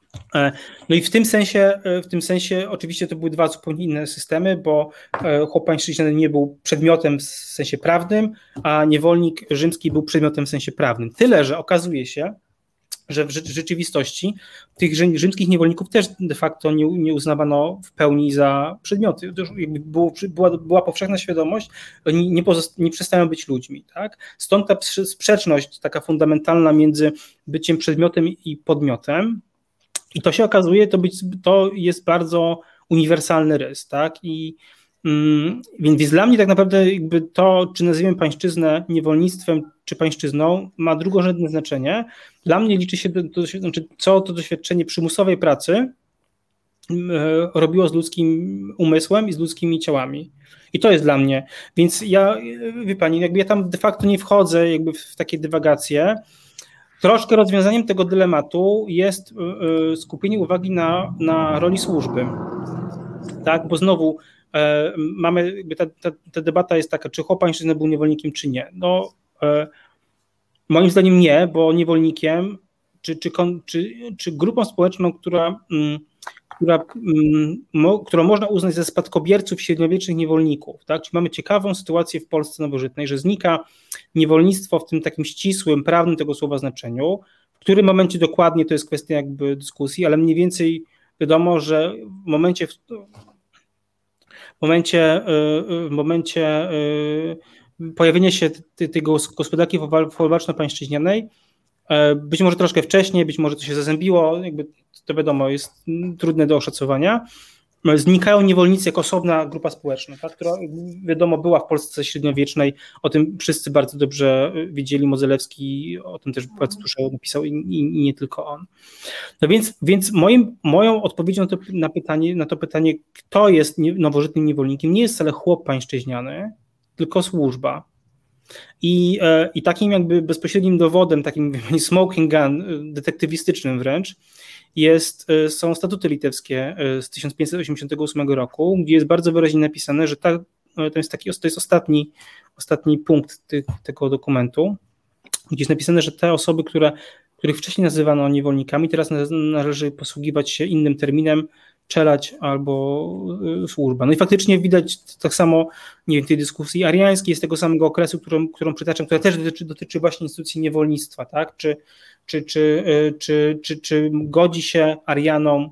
No i w tym sensie, w tym sensie oczywiście to były dwa zupełnie inne systemy, bo chłop pańszczyźniany nie był przedmiotem w sensie prawnym, a niewolnik rzymski był przedmiotem w sensie prawnym. Tyle, że okazuje się, że w rzeczywistości tych rzymskich niewolników też de facto nie, nie uznawano w pełni za przedmioty. Było, była, była powszechna świadomość, że oni nie, pozost- nie przestają być ludźmi. Tak? Stąd ta sprzeczność taka fundamentalna między byciem przedmiotem i podmiotem. I to się okazuje, to, być, to jest bardzo uniwersalny rys. Tak? I mm, więc, więc dla mnie tak naprawdę jakby to, czy nazwiemy pańszczyznę niewolnictwem, czy pańszczyzną, ma drugorzędne znaczenie. Dla mnie liczy się, to, to, znaczy, co to doświadczenie przymusowej pracy e, robiło z ludzkim umysłem i z ludzkimi ciałami. I to jest dla mnie. Więc ja, wie pani, jakby ja tam de facto nie wchodzę jakby w takie dywagacje. Troszkę rozwiązaniem tego dylematu jest e, skupienie uwagi na, na roli służby. Tak, bo znowu e, mamy, jakby ta, ta, ta debata jest taka, czy chłop pańszczyzny był niewolnikiem, czy nie. No, e, moim zdaniem nie, bo niewolnikiem, czy, czy, czy, czy grupą społeczną, która, która, mo, którą można uznać za spadkobierców średniowiecznych niewolników. Tak? Czyli mamy ciekawą sytuację w Polsce nowożytnej, że znika niewolnictwo w tym takim ścisłym, prawnym tego słowa znaczeniu. W którym momencie dokładnie to jest kwestia jakby dyskusji, ale mniej więcej wiadomo, że w momencie w, w momencie w momencie pojawienia się tej gospodarki wolwarczno-pańszczyźnianej, być może troszkę wcześniej, być może to się zazębiło, jakby to wiadomo, jest trudne do oszacowania. Znikają niewolnicy jako osobna grupa społeczna, tak, która wiadomo była w Polsce średniowiecznej, o tym wszyscy bardzo dobrze wiedzieli, Modzelewski o tym też bardzo dużo napisał i, i, i nie tylko on. No więc, więc moim, moją odpowiedzią na to, na, pytanie, na to pytanie, kto jest nowożytnym niewolnikiem, nie jest wcale chłop pańszczyźniany, tylko służba. I, i takim jakby bezpośrednim dowodem, takim smoking gun, detektywistycznym wręcz, jest, są statuty litewskie z tysiąc pięćset osiemdziesiątego ósmego roku, gdzie jest bardzo wyraźnie napisane, że ta, to jest taki, to jest ostatni, ostatni punkt ty, tego dokumentu, gdzie jest napisane, że te osoby, które, których wcześniej nazywano niewolnikami, teraz należy posługiwać się innym terminem, czelać albo służba. No i faktycznie widać tak samo, nie wiem, tej dyskusji ariańskiej z tego samego okresu, którą, którą przytaczam, która też dotyczy, dotyczy właśnie instytucji niewolnictwa, tak? Czy, czy, czy, czy, czy, czy godzi się Arianom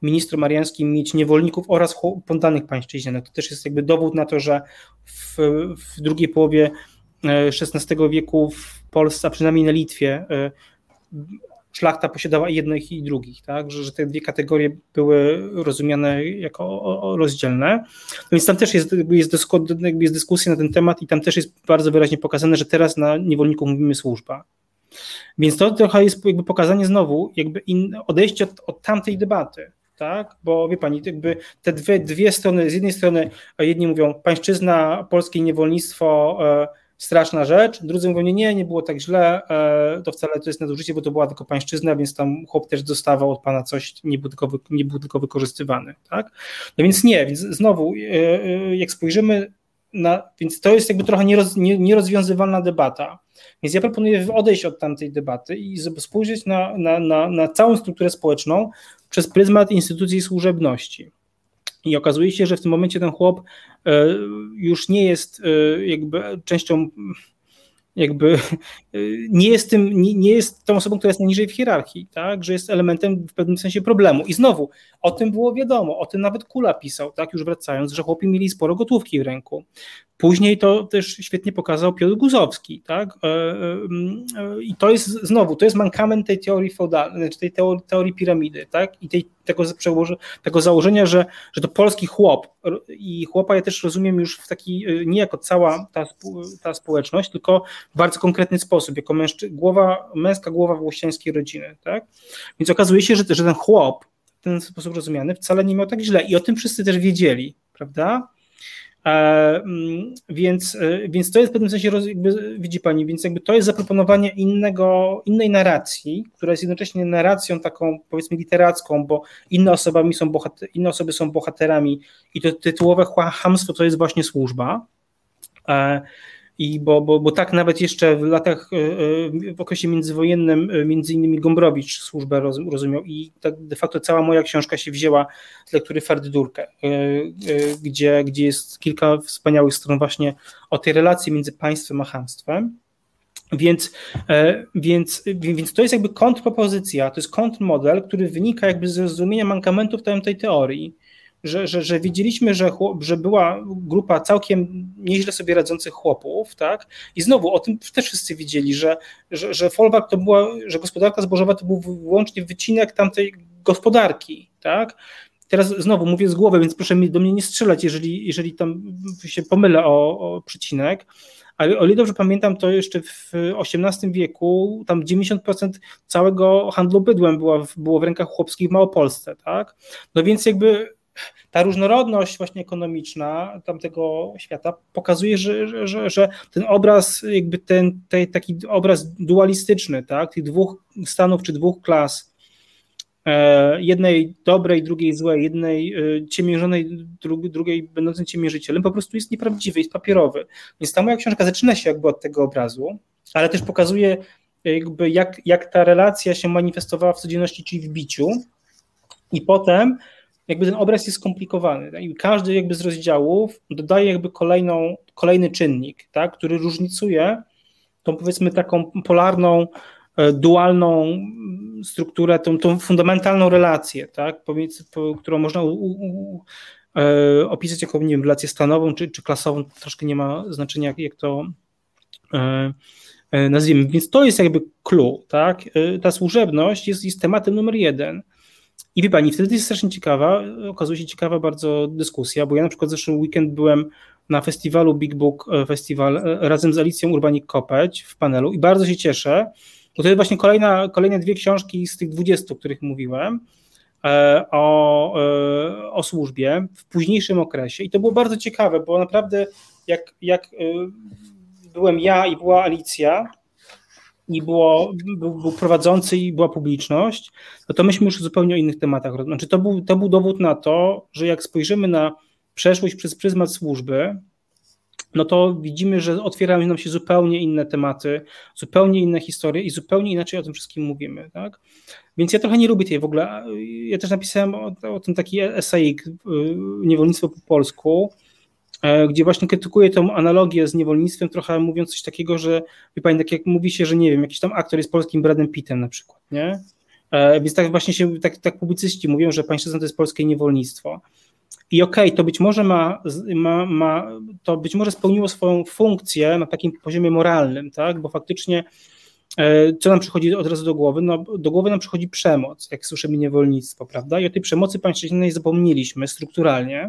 ministrom mariańskim mieć niewolników oraz poddanych pańszczyźnianych. To też jest jakby dowód na to, że w, w drugiej połowie szesnastego wieku w Polsce, a przynajmniej na Litwie, szlachta posiadała i jednych i drugich, tak? że, że te dwie kategorie były rozumiane jako o, o rozdzielne. No więc tam też jest, jest, dysku, jest dyskusja na ten temat i tam też jest bardzo wyraźnie pokazane, że teraz na niewolników mówimy służba. Więc to trochę jest jakby pokazanie znowu, jakby in, odejście od, od tamtej debaty, tak? Bo wie pani, jakby te dwie, dwie strony, z jednej strony jedni mówią pańszczyzna, polskie niewolnictwo, e, straszna rzecz, drudzy mówią, nie, nie, nie było tak źle, e, to wcale to jest nadużycie, bo to była tylko pańszczyzna, więc tam chłop też dostawał od pana coś, nie był tylko, wy, nie był tylko wykorzystywany, tak? No więc nie, więc znowu, e, e, jak spojrzymy na, więc to jest jakby trochę nieroz, nie, nierozwiązywalna debata. Więc ja proponuję odejść od tamtej debaty i spojrzeć na, na, na, na całą strukturę społeczną przez pryzmat instytucji służebności. I okazuje się, że w tym momencie ten chłop już nie jest jakby częścią, jakby nie jest tym, nie, nie jest tą osobą, która jest najniżej w hierarchii, tak? Że jest elementem w pewnym sensie problemu. I znowu, o tym było wiadomo, o tym nawet Kula pisał, tak? Już wracając, że chłopi mieli sporo gotówki w ręku. Później to też świetnie pokazał Piotr Guzowski, tak? I to jest znowu, to jest mankament tej teorii feudalnej, tej teorii, teorii piramidy, tak? I tej, tego, tego założenia, że, że to polski chłop i chłopa ja też rozumiem już w taki, nie jako cała ta, ta społeczność, tylko w bardzo konkretny sposób, jako mężczy, głowa, męska głowa włościańskiej rodziny, tak? Więc okazuje się, że, że ten chłop w ten sposób rozumiany wcale nie miał tak źle i o tym wszyscy też wiedzieli, prawda? E, więc, więc to jest w pewnym sensie, jakby, widzi pani, więc jakby to jest zaproponowanie innego, innej narracji, która jest jednocześnie narracją taką, powiedzmy, literacką, bo inne, osobami są bohater, inne osoby są bohaterami i to tytułowe chamstwo to jest właśnie służba. E, I bo, bo, bo tak nawet jeszcze w latach, w okresie międzywojennym między innymi Gombrowicz służbę rozumiał i tak de facto cała moja książka się wzięła z lektury Ferdydurkę, gdzie, gdzie jest kilka wspaniałych stron właśnie o tej relacji między państwem a chamstwem. Więc, więc, więc to jest jakby kontrpropozycja, to jest kontrmodel, który wynika jakby z zrozumienia mankamentów tej teorii. Że, że, że wiedzieliśmy, że, chłop, że była grupa całkiem nieźle sobie radzących chłopów, tak? I znowu o tym też wszyscy wiedzieli, że, że, że folwark to była, że gospodarka zbożowa to był wyłącznie wycinek tamtej gospodarki, tak? Teraz znowu mówię z głowy, więc proszę mi do mnie nie strzelać, jeżeli, jeżeli tam się pomylę o, o przecinek, ale o ile dobrze pamiętam, to jeszcze w osiemnastym wieku tam dziewięćdziesiąt procent całego handlu bydłem było, było w rękach chłopskich w Małopolsce, tak? No więc jakby ta różnorodność właśnie ekonomiczna tamtego świata pokazuje, że, że, że ten obraz, jakby ten, ten taki obraz dualistyczny, tak, tych dwóch stanów czy dwóch klas, jednej dobrej, drugiej złej, jednej ciemiężonej, drugiej będącej ciemiężycielem, po prostu jest nieprawdziwy, jest papierowy. Więc ta moja książka zaczyna się jakby od tego obrazu, ale też pokazuje jakby jak, jak ta relacja się manifestowała w codzienności, czyli w biciu i potem jakby ten obraz jest skomplikowany, tak? I każdy jakby z rozdziałów dodaje jakby kolejną, kolejny czynnik, tak? Który różnicuje tą powiedzmy taką polarną, dualną strukturę, tą, tą fundamentalną relację, tak? Powiedz, po, którą można u, u, e, opisać jako, nie wiem, relację stanową czy, czy klasową, troszkę nie ma znaczenia, jak, jak to e, e, nazwiemy. Więc to jest jakby clue, tak? E, ta służebność jest, jest tematem numer jeden. I wie pani, wtedy jest strasznie ciekawa, okazuje się ciekawa bardzo dyskusja, bo ja na przykład zeszły weekend byłem na festiwalu Big Book Festival razem z Alicją Urbanik-Kopeć w panelu i bardzo się cieszę, bo to jest właśnie kolejna, kolejne dwie książki z tych dwudziestu, o których mówiłem, o, o służbie w późniejszym okresie i to było bardzo ciekawe, bo naprawdę jak, jak byłem ja i była Alicja, i było, był, był prowadzący i była publiczność, no to myśmy już zupełnie o innych tematach. Znaczy to był, to był dowód na to, że jak spojrzymy na przeszłość przez pryzmat służby, no to widzimy, że otwierają nam się zupełnie inne tematy, zupełnie inne historie i zupełnie inaczej o tym wszystkim mówimy, tak? Więc ja trochę nie lubię tej w ogóle, ja też napisałem o, o tym taki esejik, Niewolnictwo po polsku, gdzie właśnie krytykuje tą analogię z niewolnictwem, trochę mówiąc coś takiego, że wie pani, tak jak mówi się, że nie wiem, jakiś tam aktor jest polskim Bradem Pittem na przykład, nie? Więc tak właśnie się, tak, tak publicyści mówią, że pańszczyzna to jest polskie niewolnictwo. I okej, okay, to być może ma, ma, ma, to być może spełniło swoją funkcję na takim poziomie moralnym, tak? Bo faktycznie co nam przychodzi od razu do głowy? No, do głowy nam przychodzi przemoc, jak słyszymy niewolnictwo, prawda? I o tej przemocy pańszczyźnianej zapomnieliśmy strukturalnie.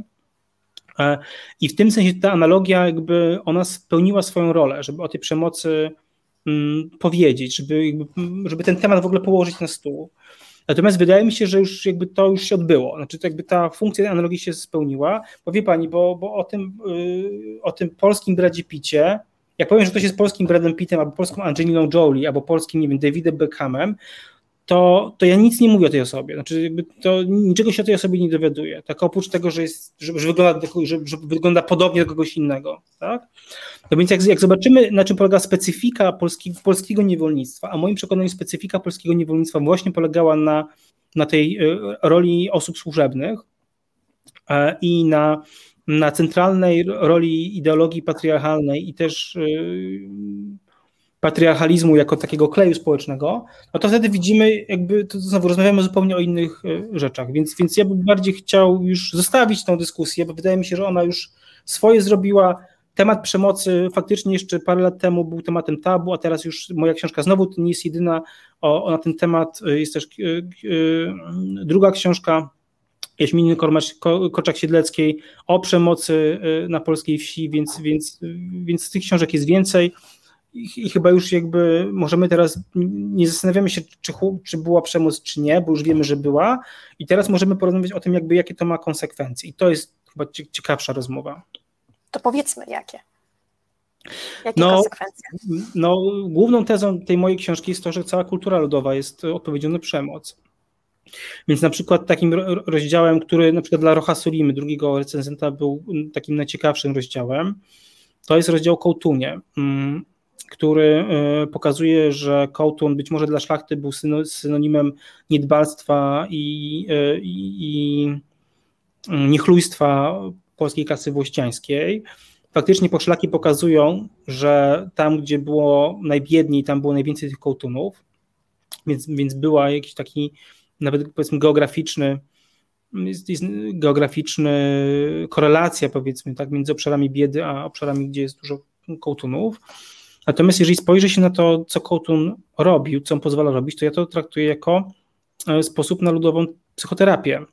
I w tym sensie ta analogia jakby ona spełniła swoją rolę, żeby o tej przemocy mm, powiedzieć, żeby, jakby, żeby ten temat w ogóle położyć na stół. Natomiast wydaje mi się, że już jakby to już się odbyło. Znaczy to jakby ta funkcja analogii się spełniła, bo wie pani, bo, bo o tym, yy, o tym polskim Bradzie Pitcie, jak powiem, że ktoś jest polskim Bradem Pittem, albo polską Angeliną Jolie, albo polskim, nie wiem, Davidem Beckhamem, to, to ja nic nie mówię o tej osobie. Znaczy jakby to niczego się o tej osobie nie dowiaduję. Tak oprócz tego, że, jest, że, że, wygląda, że, że wygląda podobnie do kogoś innego. Tak? No więc jak, jak zobaczymy, na czym polega specyfika polski, polskiego niewolnictwa, a moim przekonaniem specyfika polskiego niewolnictwa właśnie polegała na, na tej roli osób służebnych i na, na centralnej roli ideologii patriarchalnej i też patriarchalizmu jako takiego kleju społecznego, no to wtedy widzimy, jakby, to znowu rozmawiamy zupełnie o innych rzeczach, więc, więc ja bym bardziej chciał już zostawić tą dyskusję, bo wydaje mi się, że ona już swoje zrobiła. Temat przemocy faktycznie jeszcze parę lat temu był tematem tabu, a teraz już moja książka znowu nie jest jedyna o, o na ten temat, jest też yy, yy, druga książka Jaśminy Korczak-Siedleckiej o przemocy na polskiej wsi, więc, więc, więc tych książek jest więcej. I chyba już jakby możemy teraz, nie zastanawiamy się, czy, czy była przemoc, czy nie, bo już wiemy, że była i teraz możemy porozmawiać o tym, jakby jakie to ma konsekwencje i to jest chyba ciekawsza rozmowa. To powiedzmy, jakie? Jakie no, konsekwencje? No, główną tezą tej mojej książki jest to, że cała kultura ludowa jest odpowiedzią na przemoc. Więc na przykład takim rozdziałem, który na przykład dla Rocha Sulimy, drugiego recenzenta, był takim najciekawszym rozdziałem, to jest rozdział o Kołtunie, który pokazuje, że kołtun być może dla szlachty był synonimem niedbalstwa i, i, i niechlujstwa polskiej klasy włościańskiej. Faktycznie poszlaki pokazują, że tam, gdzie było najbiedniej, tam było najwięcej tych kołtunów, więc, więc była jakiś taki nawet powiedzmy geograficzny, jest, jest geograficzny korelacja powiedzmy tak między obszarami biedy a obszarami, gdzie jest dużo kołtunów. Natomiast jeżeli spojrzy się na to, co kołtun robił, co on pozwala robić, to ja to traktuję jako sposób na ludową psychoterapię.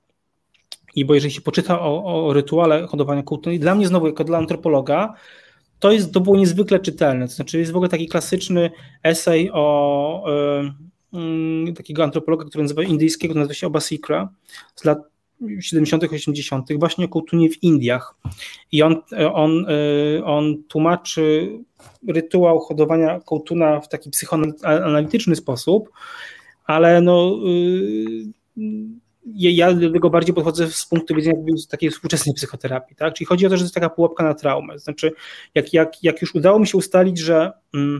I bo jeżeli się poczyta o, o rytuale hodowania kołtuna, i dla mnie znowu, jako dla antropologa, to jest, to było niezwykle czytelne. To znaczy jest w ogóle taki klasyczny esej o y, y, takiego antropologa, który nazywa indyjskiego, nazywa się Obasikra, z lat siedemdziesiątych, osiemdziesiątych, właśnie o kołtunie w Indiach. I on, on, y, on tłumaczy rytuał hodowania kołtuna w taki psychoanalityczny sposób, ale no y, ja do tego bardziej podchodzę z punktu widzenia takiej współczesnej psychoterapii, tak? Czyli chodzi o to, że to jest taka pułapka na traumę. Znaczy, jak, jak, jak już udało mi się ustalić, że,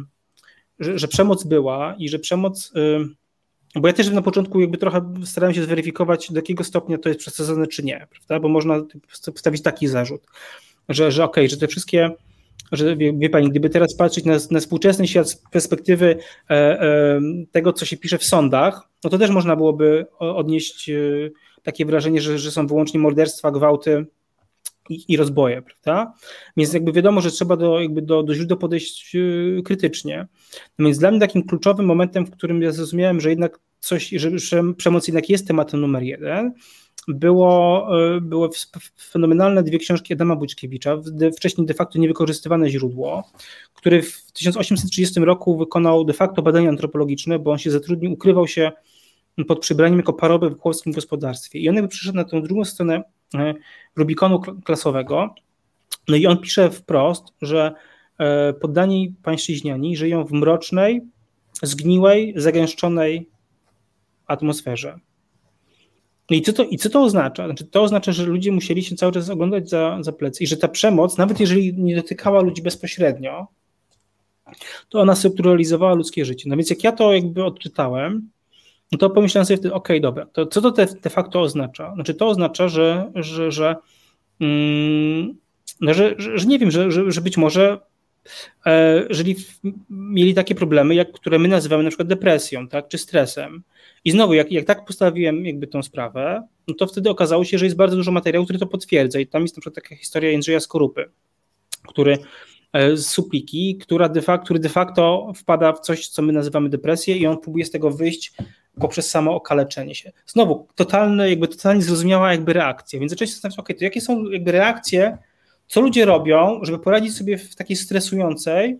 że, że przemoc była i że przemoc, bo ja też na początku jakby trochę starałem się zweryfikować, do jakiego stopnia to jest przesadzone, czy nie, prawda? Bo można postawić taki zarzut, że, że okej, okay, że te wszystkie, że wie, wie pani, gdyby teraz patrzeć na, na współczesny świat z perspektywy e, e, tego, co się pisze w sądach, no to też można byłoby odnieść e, takie wrażenie, że, że są wyłącznie morderstwa, gwałty i, i rozboje, prawda? Więc jakby wiadomo, że trzeba do, jakby do, do źródeł podejść e, krytycznie. No więc dla mnie takim kluczowym momentem, w którym ja zrozumiałem, że jednak coś, że, że przemoc jednak jest tematem numer jeden, Było, były fenomenalne dwie książki Adama Buczkiewicza, wcześniej de facto niewykorzystywane źródło, który w tysiąc osiemset trzydziestym roku wykonał de facto badania antropologiczne, bo on się zatrudnił, ukrywał się pod przybraniem jako parowy w chłopskim gospodarstwie. I on jakby przyszedł na tę drugą stronę Rubikonu klasowego, no i on pisze wprost, że poddani pańszczyźniani żyją w mrocznej, zgniłej, zagęszczonej atmosferze. I co to, i co to oznacza? Znaczy, to oznacza, że ludzie musieli się cały czas oglądać za, za plecy i że ta przemoc, nawet jeżeli nie dotykała ludzi bezpośrednio, to ona strukturalizowała ludzkie życie. No więc jak ja to jakby odczytałem, no to pomyślałem sobie wtedy, okej, okay, dobra, to co to de, de facto oznacza? Znaczy to oznacza, że, że, że, mm, no, że, że, że nie wiem, że, że, że być może e, jeżeli mieli takie problemy, jak, które my nazywamy na przykład depresją, tak, czy stresem, I znowu, jak, jak tak postawiłem jakby tą sprawę, no to wtedy okazało się, że jest bardzo dużo materiału, który to potwierdza i tam jest na przykład taka historia Jędrzeja Skorupy, który z Supliki, która de facto, który de facto wpada w coś, co my nazywamy depresję i on próbuje z tego wyjść poprzez samo okaleczenie się. Znowu, totalne, jakby totalnie zrozumiała jakby reakcja, więc zaczęliśmy się zastanawiać, okej, to jakie są jakby reakcje, co ludzie robią, żeby poradzić sobie w takiej stresującej,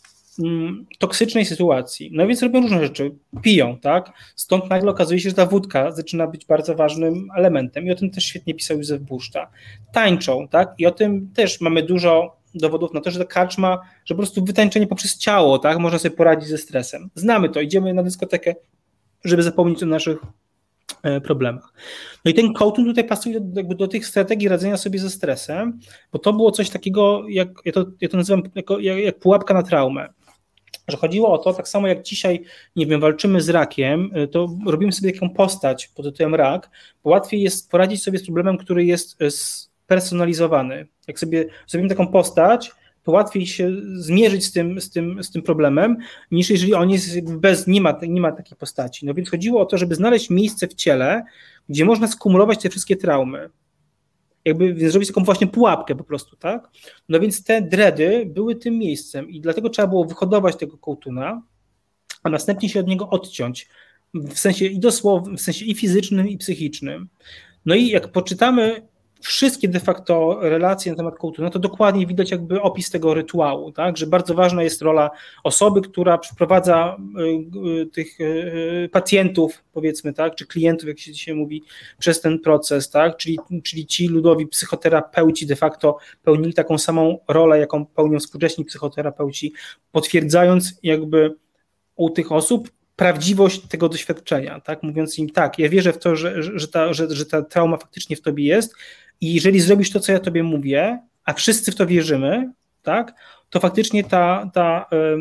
mm, toksycznej sytuacji. No więc robią różne rzeczy, piją, tak? Stąd nagle okazuje się, że ta wódka zaczyna być bardzo ważnym elementem i o tym też świetnie pisał Józef Błuszcza. Tańczą, tak? I o tym też mamy dużo dowodów na to, że ta karczma, że po prostu wytańczenie poprzez ciało, tak, można sobie poradzić ze stresem. Znamy to, idziemy na dyskotekę, żeby zapomnieć o naszych e, problemach. No i ten coaching tutaj pasuje do, jakby do tych strategii radzenia sobie ze stresem, bo to było coś takiego, jak ja to, ja to nazywam jako, jak, jak pułapka na traumę. Że chodziło o to, tak samo jak dzisiaj, nie wiem, walczymy z rakiem, to robimy sobie taką postać pod tytułem rak, bo łatwiej jest poradzić sobie z problemem, który jest spersonalizowany. Jak sobie zrobimy taką postać, to łatwiej się zmierzyć z tym, z tym, z tym problemem, niż jeżeli on jest bez, nie ma, nie ma takiej postaci. No więc chodziło o to, żeby znaleźć miejsce w ciele, gdzie można skumulować te wszystkie traumy. Jakby zrobić taką właśnie pułapkę po prostu, tak? No więc te dready były tym miejscem i dlatego trzeba było wyhodować tego kołtuna, a następnie się od niego odciąć, w sensie i dosłownym, w sensie i fizycznym, i psychicznym. No i jak poczytamy wszystkie de facto relacje na temat kołtuna, to dokładnie widać jakby opis tego rytuału, tak? Że bardzo ważna jest rola osoby, która przeprowadza y, y, tych y, pacjentów, powiedzmy, tak, czy klientów, jak się dzisiaj mówi, przez ten proces, tak? Czyli, czyli ci ludowi psychoterapeuci de facto pełnili taką samą rolę, jaką pełnią współcześni psychoterapeuci, potwierdzając jakby u tych osób prawdziwość tego doświadczenia, tak? Mówiąc im tak, ja wierzę w to, że, że, ta, że, że ta trauma faktycznie w tobie jest i jeżeli zrobisz to, co ja tobie mówię, a wszyscy w to wierzymy, tak, to faktycznie ta, ta,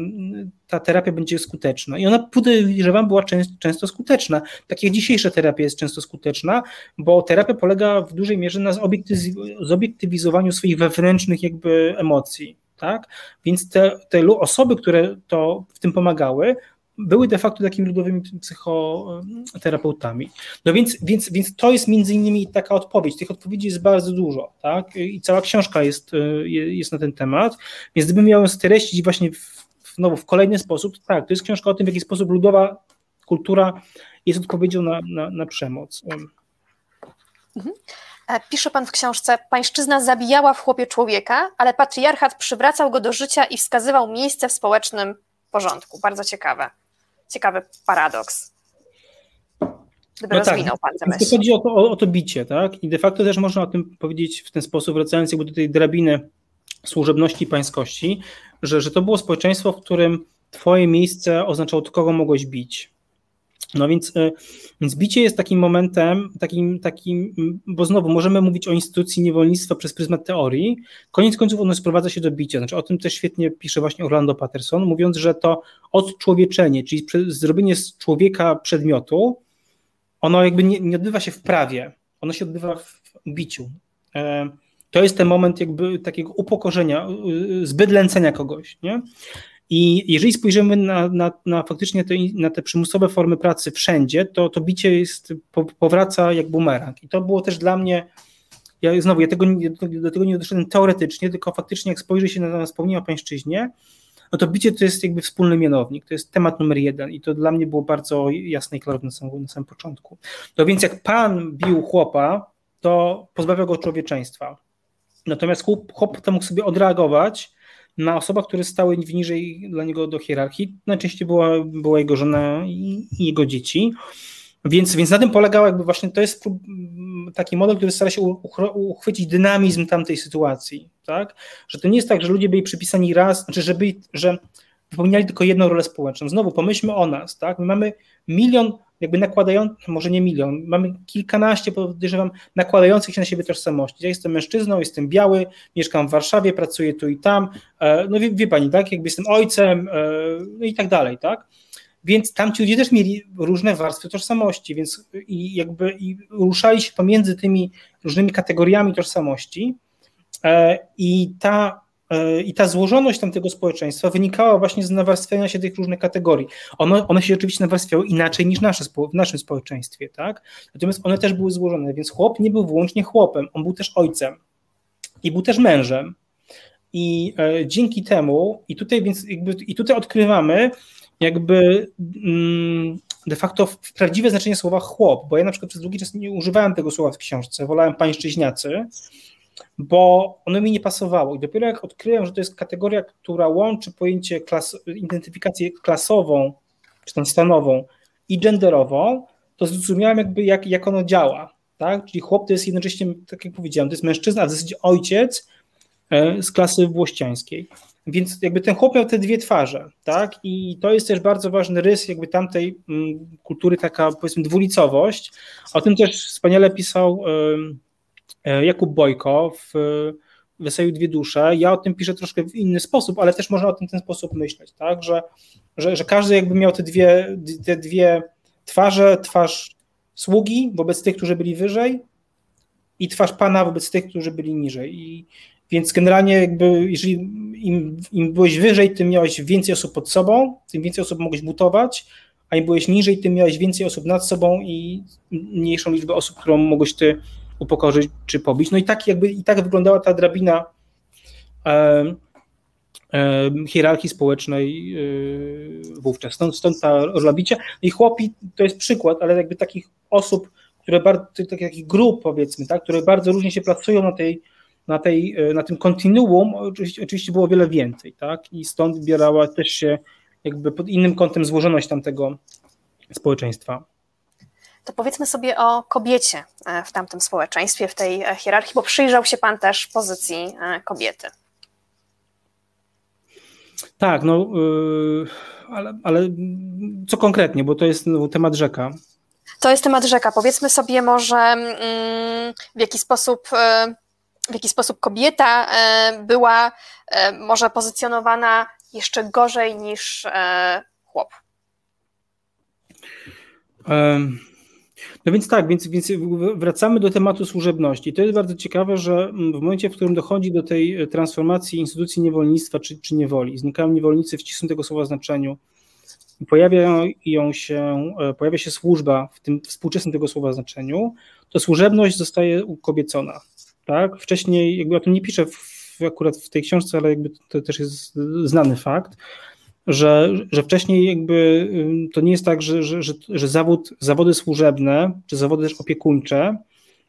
ta terapia będzie skuteczna. I ona, podejrzewam, była często, często skuteczna. Tak jak dzisiejsza terapia jest często skuteczna, bo terapia polega w dużej mierze na zobiektywizowaniu swoich wewnętrznych jakby emocji, tak? Więc te, te osoby, które to w tym pomagały, były de facto takimi ludowymi psychoterapeutami. No więc, więc, więc to jest między innymi taka odpowiedź. Tych odpowiedzi jest bardzo dużo, tak? I cała książka jest, jest na ten temat, więc gdybym miał ją streścić właśnie w, no, w kolejny sposób, tak, to jest książka o tym, w jaki sposób ludowa kultura jest odpowiedzią na, na, na przemoc. Mhm. Pisze pan w książce, pańszczyzna zabijała w chłopie człowieka, ale patriarchat przywracał go do życia i wskazywał miejsce w społecznym porządku. Bardzo ciekawe. Ciekawy paradoks. Gdyby no rozwinął tak, pan tę myśl. Chodzi o to, o, o to bicie, tak? I de facto też można o tym powiedzieć w ten sposób, wracając jakby do tej drabiny służebności i pańskości, że, że to było społeczeństwo, w którym twoje miejsce oznaczało to, kogo mogłeś bić. No więc, więc bicie jest takim momentem, takim, takim, bo znowu możemy mówić o instytucji niewolnictwa przez pryzmat teorii, koniec końców ono sprowadza się do bicia, znaczy o tym też świetnie pisze właśnie Orlando Patterson, mówiąc, że to odczłowieczenie, czyli zrobienie z człowieka przedmiotu, ono jakby nie, nie odbywa się w prawie, ono się odbywa w biciu. To jest ten moment jakby takiego upokorzenia, zbydlęcenia kogoś, nie? I jeżeli spojrzymy na, na, na faktycznie te, na te przymusowe formy pracy wszędzie, to, to bicie jest, po, powraca jak bumerang. I to było też dla mnie, ja znowu, ja tego, do tego nie doszedłem teoretycznie, tylko faktycznie jak spojrzy się na, na wspomnienie o pańszczyźnie, no to bicie to jest jakby wspólny mianownik, to jest temat numer jeden i to dla mnie było bardzo jasne i klarowne na samym, na samym początku. No więc jak pan bił chłopa, to pozbawiał go człowieczeństwa. Natomiast chłop, chłop to mógł sobie odreagować na osobach, które stały niżej dla niego do hierarchii, najczęściej była, była jego żona i, i jego dzieci, więc, więc na tym polegało jakby właśnie, to jest taki model, który stara się uchwycić dynamizm tamtej sytuacji, tak? Że to nie jest tak, że ludzie byli przypisani raz, znaczy, że, byli, że wypełniali tylko jedną rolę społeczną. Znowu pomyślmy o nas, tak? My mamy milion jakby nakładających, może nie milion, mamy kilkanaście, podejrzewam, nakładających się na siebie tożsamości. Ja jestem mężczyzną, jestem biały, mieszkam w Warszawie, pracuję tu i tam, no wie, wie pani, tak, jakby jestem ojcem, no i tak dalej, tak. Więc tamci ludzie też mieli różne warstwy tożsamości, więc i jakby i ruszali się pomiędzy tymi różnymi kategoriami tożsamości i ta i ta złożoność tamtego społeczeństwa wynikała właśnie z nawarstwiania się tych różnych kategorii. One, one się oczywiście nawarstwiały inaczej niż nasze, w naszym społeczeństwie, tak? Natomiast one też były złożone, więc chłop nie był wyłącznie chłopem, on był też ojcem i był też mężem. I e, dzięki temu, i tutaj więc jakby, i tutaj odkrywamy jakby mm, de facto w, w prawdziwe znaczenie słowa chłop, bo ja na przykład przez długi czas nie używałem tego słowa w książce, wolałem pańszczyźniacy, bo ono mi nie pasowało i dopiero jak odkryłem, że to jest kategoria, która łączy pojęcie klas, identyfikację klasową, czy tam stanową i genderową, to zrozumiałem jakby jak, jak ono działa, tak? Czyli chłop to jest jednocześnie, tak jak powiedziałem, to jest mężczyzna, a w zasadzie ojciec z klasy włościańskiej. Więc jakby ten chłop miał te dwie twarze, tak? I to jest też bardzo ważny rys jakby tamtej m, kultury, taka powiedzmy dwulicowość. O tym też wspaniale pisał y, Jakub Bojko w Wesołej Dwie Dusze. Ja o tym piszę troszkę w inny sposób, ale też można o tym w ten sposób myśleć, tak? Że, że, że każdy jakby miał te dwie, te dwie twarze, twarz sługi wobec tych, którzy byli wyżej i twarz pana wobec tych, którzy byli niżej. I więc generalnie jakby jeżeli im, im byłeś wyżej, tym miałeś więcej osób pod sobą, tym więcej osób mogłeś butować, a im byłeś niżej, tym miałeś więcej osób nad sobą i mniejszą liczbę osób, którą mogłeś ty upokorzyć czy pobić. No i tak jakby i tak wyglądała ta drabina e, e, hierarchii społecznej e, wówczas. Stąd, stąd ta rozlabicie. I chłopi to jest przykład, ale jakby takich osób, które bardzo, takich grup powiedzmy, tak, które bardzo różnie się pracują na tej Na, tej, na tym kontinuum oczywiście, oczywiście było wiele więcej, tak? I stąd bierała też się jakby pod innym kątem złożoność tamtego społeczeństwa. To powiedzmy sobie o kobiecie w tamtym społeczeństwie, w tej hierarchii, bo przyjrzał się pan też pozycji kobiety. Tak, no, yy, ale, ale co konkretnie, bo to jest no, temat rzeka. To jest temat rzeka. Powiedzmy sobie może yy, w jaki sposób... Yy, w jaki sposób kobieta była może pozycjonowana jeszcze gorzej niż chłop. No więc tak, więc, więc wracamy do tematu służebności. To jest bardzo ciekawe, że w momencie, w którym dochodzi do tej transformacji instytucji niewolnictwa czy, czy niewoli, znikają niewolnicy w ścisłym tego słowa znaczeniu, pojawia się, pojawia się służba w tym współczesnym tego słowa znaczeniu, to służebność zostaje ukobiecona. Tak? Wcześniej, jakby o tym nie piszę w, akurat w tej książce, ale jakby to też jest znany fakt, że, że wcześniej jakby to nie jest tak, że, że, że, że zawód, zawody służebne, czy zawody też opiekuńcze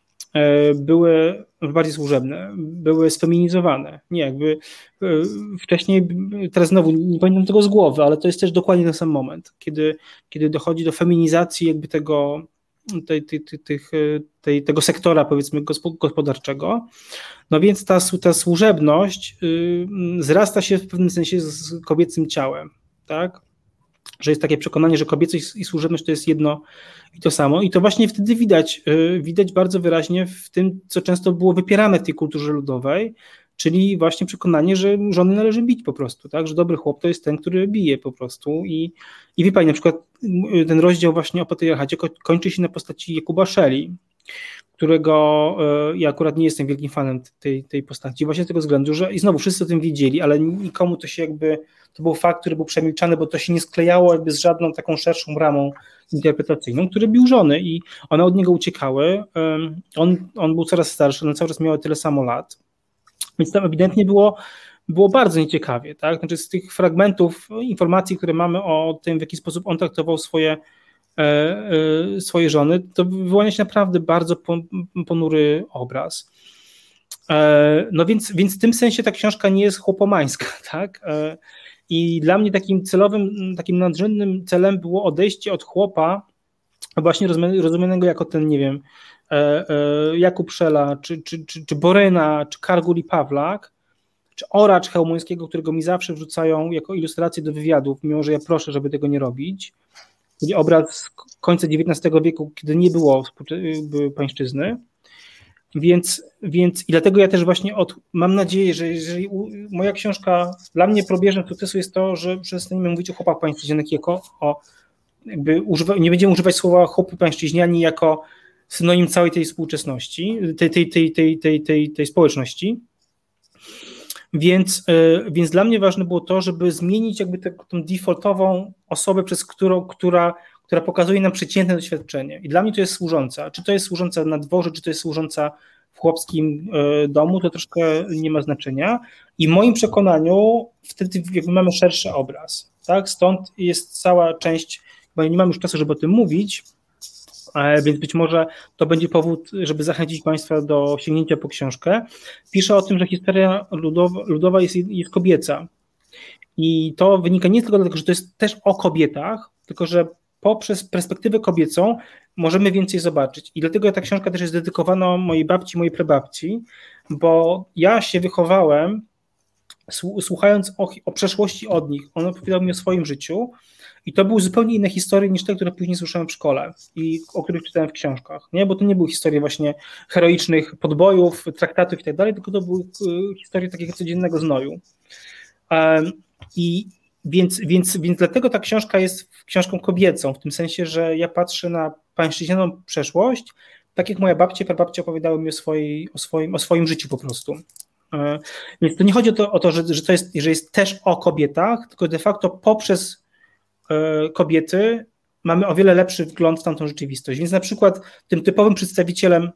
były bardziej służebne, były sfeminizowane. Nie, jakby wcześniej, teraz znowu nie pamiętam tego z głowy, ale to jest też dokładnie ten sam moment, kiedy, kiedy dochodzi do feminizacji jakby tego Tej, tej, tej, tej, tego sektora powiedzmy gospodarczego, no więc ta, ta służebność zrasta się w pewnym sensie z kobiecym ciałem, tak? Że jest takie przekonanie, że kobiecość i służebność to jest jedno i to samo i to właśnie wtedy widać, widać bardzo wyraźnie w tym, co często było wypierane w tej kulturze ludowej, czyli właśnie przekonanie, że żony należy bić po prostu, tak, że dobry chłop to jest ten, który bije po prostu i, i wie pani, na przykład ten rozdział właśnie o patriarchacie kończy się na postaci Jakuba Szeli, którego ja akurat nie jestem wielkim fanem tej, tej postaci, właśnie z tego względu, że i znowu wszyscy o tym wiedzieli, ale nikomu to się jakby, to był fakt, który był przemilczany, bo to się nie sklejało jakby z żadną taką szerszą ramą interpretacyjną, który bił żony i one od niego uciekały, on, on był coraz starszy, one cały czas miały tyle samo lat. Więc tam ewidentnie było, było bardzo nieciekawie, tak? Znaczy z tych fragmentów informacji, które mamy o tym, w jaki sposób on traktował swoje, e, e, swoje żony, to wyłania się naprawdę bardzo ponury obraz. E, no więc, więc w tym sensie ta książka nie jest chłopomańska, tak? E, I dla mnie takim celowym, takim nadrzędnym celem było odejście od chłopa, właśnie rozumianego jako ten, nie wiem, Jakub Szela, czy, czy, czy, czy Boryna, czy Kargul i Pawlak, czy Oracz Chełmońskiego, którego mi zawsze wrzucają jako ilustrację do wywiadów, mimo że ja proszę, żeby tego nie robić. Czyli obraz z końca dziewiętnastego wieku, kiedy nie było pańszczyzny. Więc, więc i dlatego ja też właśnie od, mam nadzieję, że jeżeli u, moja książka, dla mnie probierzem sukcesu jest to, że przestaniemy mówić o chłopach pańszczyźnianych jako o, jakby używa, nie będziemy używać słowa chłopy pańszczyźniani jako synonim całej tej współczesności, tej, tej, tej, tej, tej, tej, tej społeczności. Więc, więc dla mnie ważne było to, żeby zmienić jakby tę, tą defaultową osobę, przez którą, która, która pokazuje nam przeciętne doświadczenie. I dla mnie to jest służąca. Czy to jest służąca na dworze, czy to jest służąca w chłopskim domu, to troszkę nie ma znaczenia. I w moim przekonaniu wtedy jakby mamy szerszy obraz. Tak? Stąd jest cała część, bo nie mam już czasu, żeby o tym mówić, więc być może to będzie powód, żeby zachęcić Państwa do sięgnięcia po książkę. Piszę o tym, że historia ludowa, ludowa jest, jest kobieca. I to wynika nie tylko dlatego, że to jest też o kobietach, tylko że poprzez perspektywę kobiecą możemy więcej zobaczyć. I dlatego ta książka też jest dedykowana mojej babci, mojej prababci, bo ja się wychowałem słuchając o, o przeszłości od nich. On opowiadał mi o swoim życiu i to były zupełnie inne historie niż te, które później słyszałem w szkole i o których czytałem w książkach, nie? Bo to nie były historie właśnie heroicznych podbojów, traktatów i tak dalej, tylko to były historie takiego codziennego znoju. Um, I więc, więc, więc dlatego ta książka jest książką kobiecą, w tym sensie, że ja patrzę na pańszczyźnianą przeszłość, tak jak moja babcia i prababcia opowiadały mi o, swojej, o, swoim, o swoim życiu po prostu. Więc to nie chodzi o to, o to że, że to jest, że jest też o kobietach, tylko de facto poprzez kobiety mamy o wiele lepszy wgląd w tamtą rzeczywistość. Więc na przykład tym typowym przedstawicielem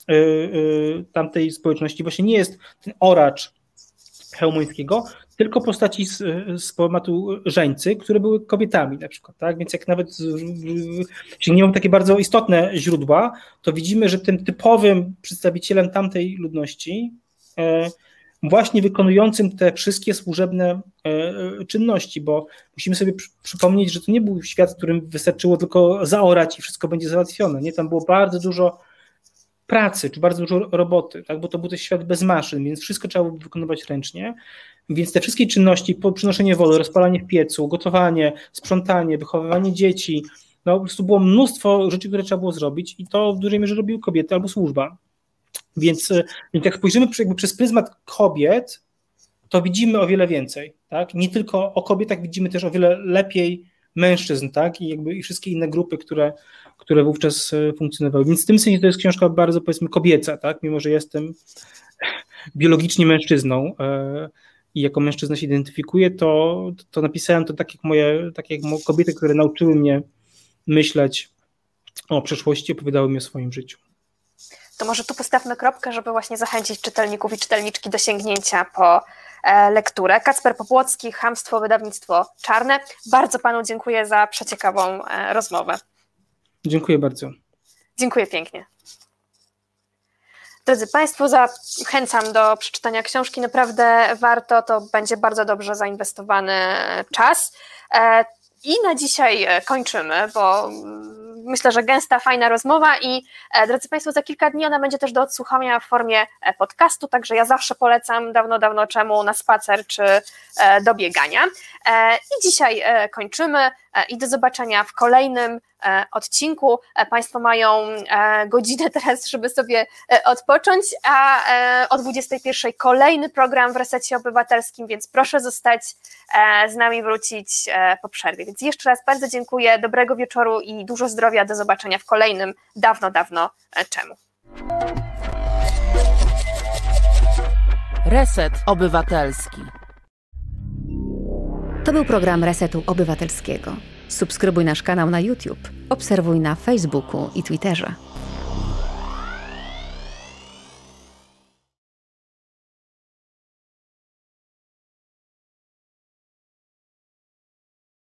tamtej społeczności właśnie nie jest ten oracz Chełmońskiego, tylko postaci z, z poematu Żeńcy, które były kobietami na przykład. Tak? Więc jak nawet sięgniemy takie bardzo istotne źródła, to widzimy, że tym typowym przedstawicielem tamtej ludności właśnie wykonującym te wszystkie służebne czynności, bo musimy sobie przypomnieć, że to nie był świat, w którym wystarczyło tylko zaorać i wszystko będzie załatwione. Nie, tam było bardzo dużo pracy, czy bardzo dużo roboty, tak? Bo to był też świat bez maszyn, więc wszystko trzeba było wykonywać ręcznie. Więc te wszystkie czynności, przynoszenie wody, rozpalanie w piecu, gotowanie, sprzątanie, wychowywanie dzieci, no po prostu było mnóstwo rzeczy, które trzeba było zrobić i to w dużej mierze robiły kobiety albo służba. Więc, więc jak spojrzymy jakby przez pryzmat kobiet, to widzimy o wiele więcej. Tak? Nie tylko o kobietach, widzimy też o wiele lepiej mężczyzn, tak? I jakby i wszystkie inne grupy, które, które wówczas funkcjonowały. Więc w tym sensie to jest książka bardzo, powiedzmy, kobieca, tak? Mimo że jestem biologicznie mężczyzną i jako mężczyzna się identyfikuję, to, to napisałem to tak jak moje, tak jak kobiety, które nauczyły mnie myśleć o przeszłości, opowiadały mi o swoim życiu. To może tu postawmy kropkę, żeby właśnie zachęcić czytelników i czytelniczki do sięgnięcia po e, lekturę. Kacper Popłocki, Chamstwo, wydawnictwo Czarne. Bardzo panu dziękuję za przeciekawą e, rozmowę. Dziękuję bardzo. Dziękuję pięknie. Drodzy Państwo, zachęcam do przeczytania książki. Naprawdę warto, to będzie bardzo dobrze zainwestowany czas. E, I na dzisiaj kończymy, bo myślę, że gęsta, fajna rozmowa i e, drodzy Państwo, za kilka dni ona będzie też do odsłuchania w formie podcastu, także ja zawsze polecam dawno, dawno czemu na spacer czy e, do biegania. E, I dzisiaj e, kończymy e, i do zobaczenia w kolejnym e, odcinku. E, Państwo mają e, godzinę teraz, żeby sobie e, odpocząć, a e, o dwudziestej pierwszej kolejny program w Resecie Obywatelskim, więc proszę zostać e, z nami, wrócić e, po przerwie. Więc jeszcze raz bardzo dziękuję, dobrego wieczoru i dużo zdrowia. Do zobaczenia w kolejnym dawno, dawno czemu. Reset Obywatelski. To był program Resetu Obywatelskiego. Subskrybuj nasz kanał na YouTube, obserwuj na Facebooku i Twitterze.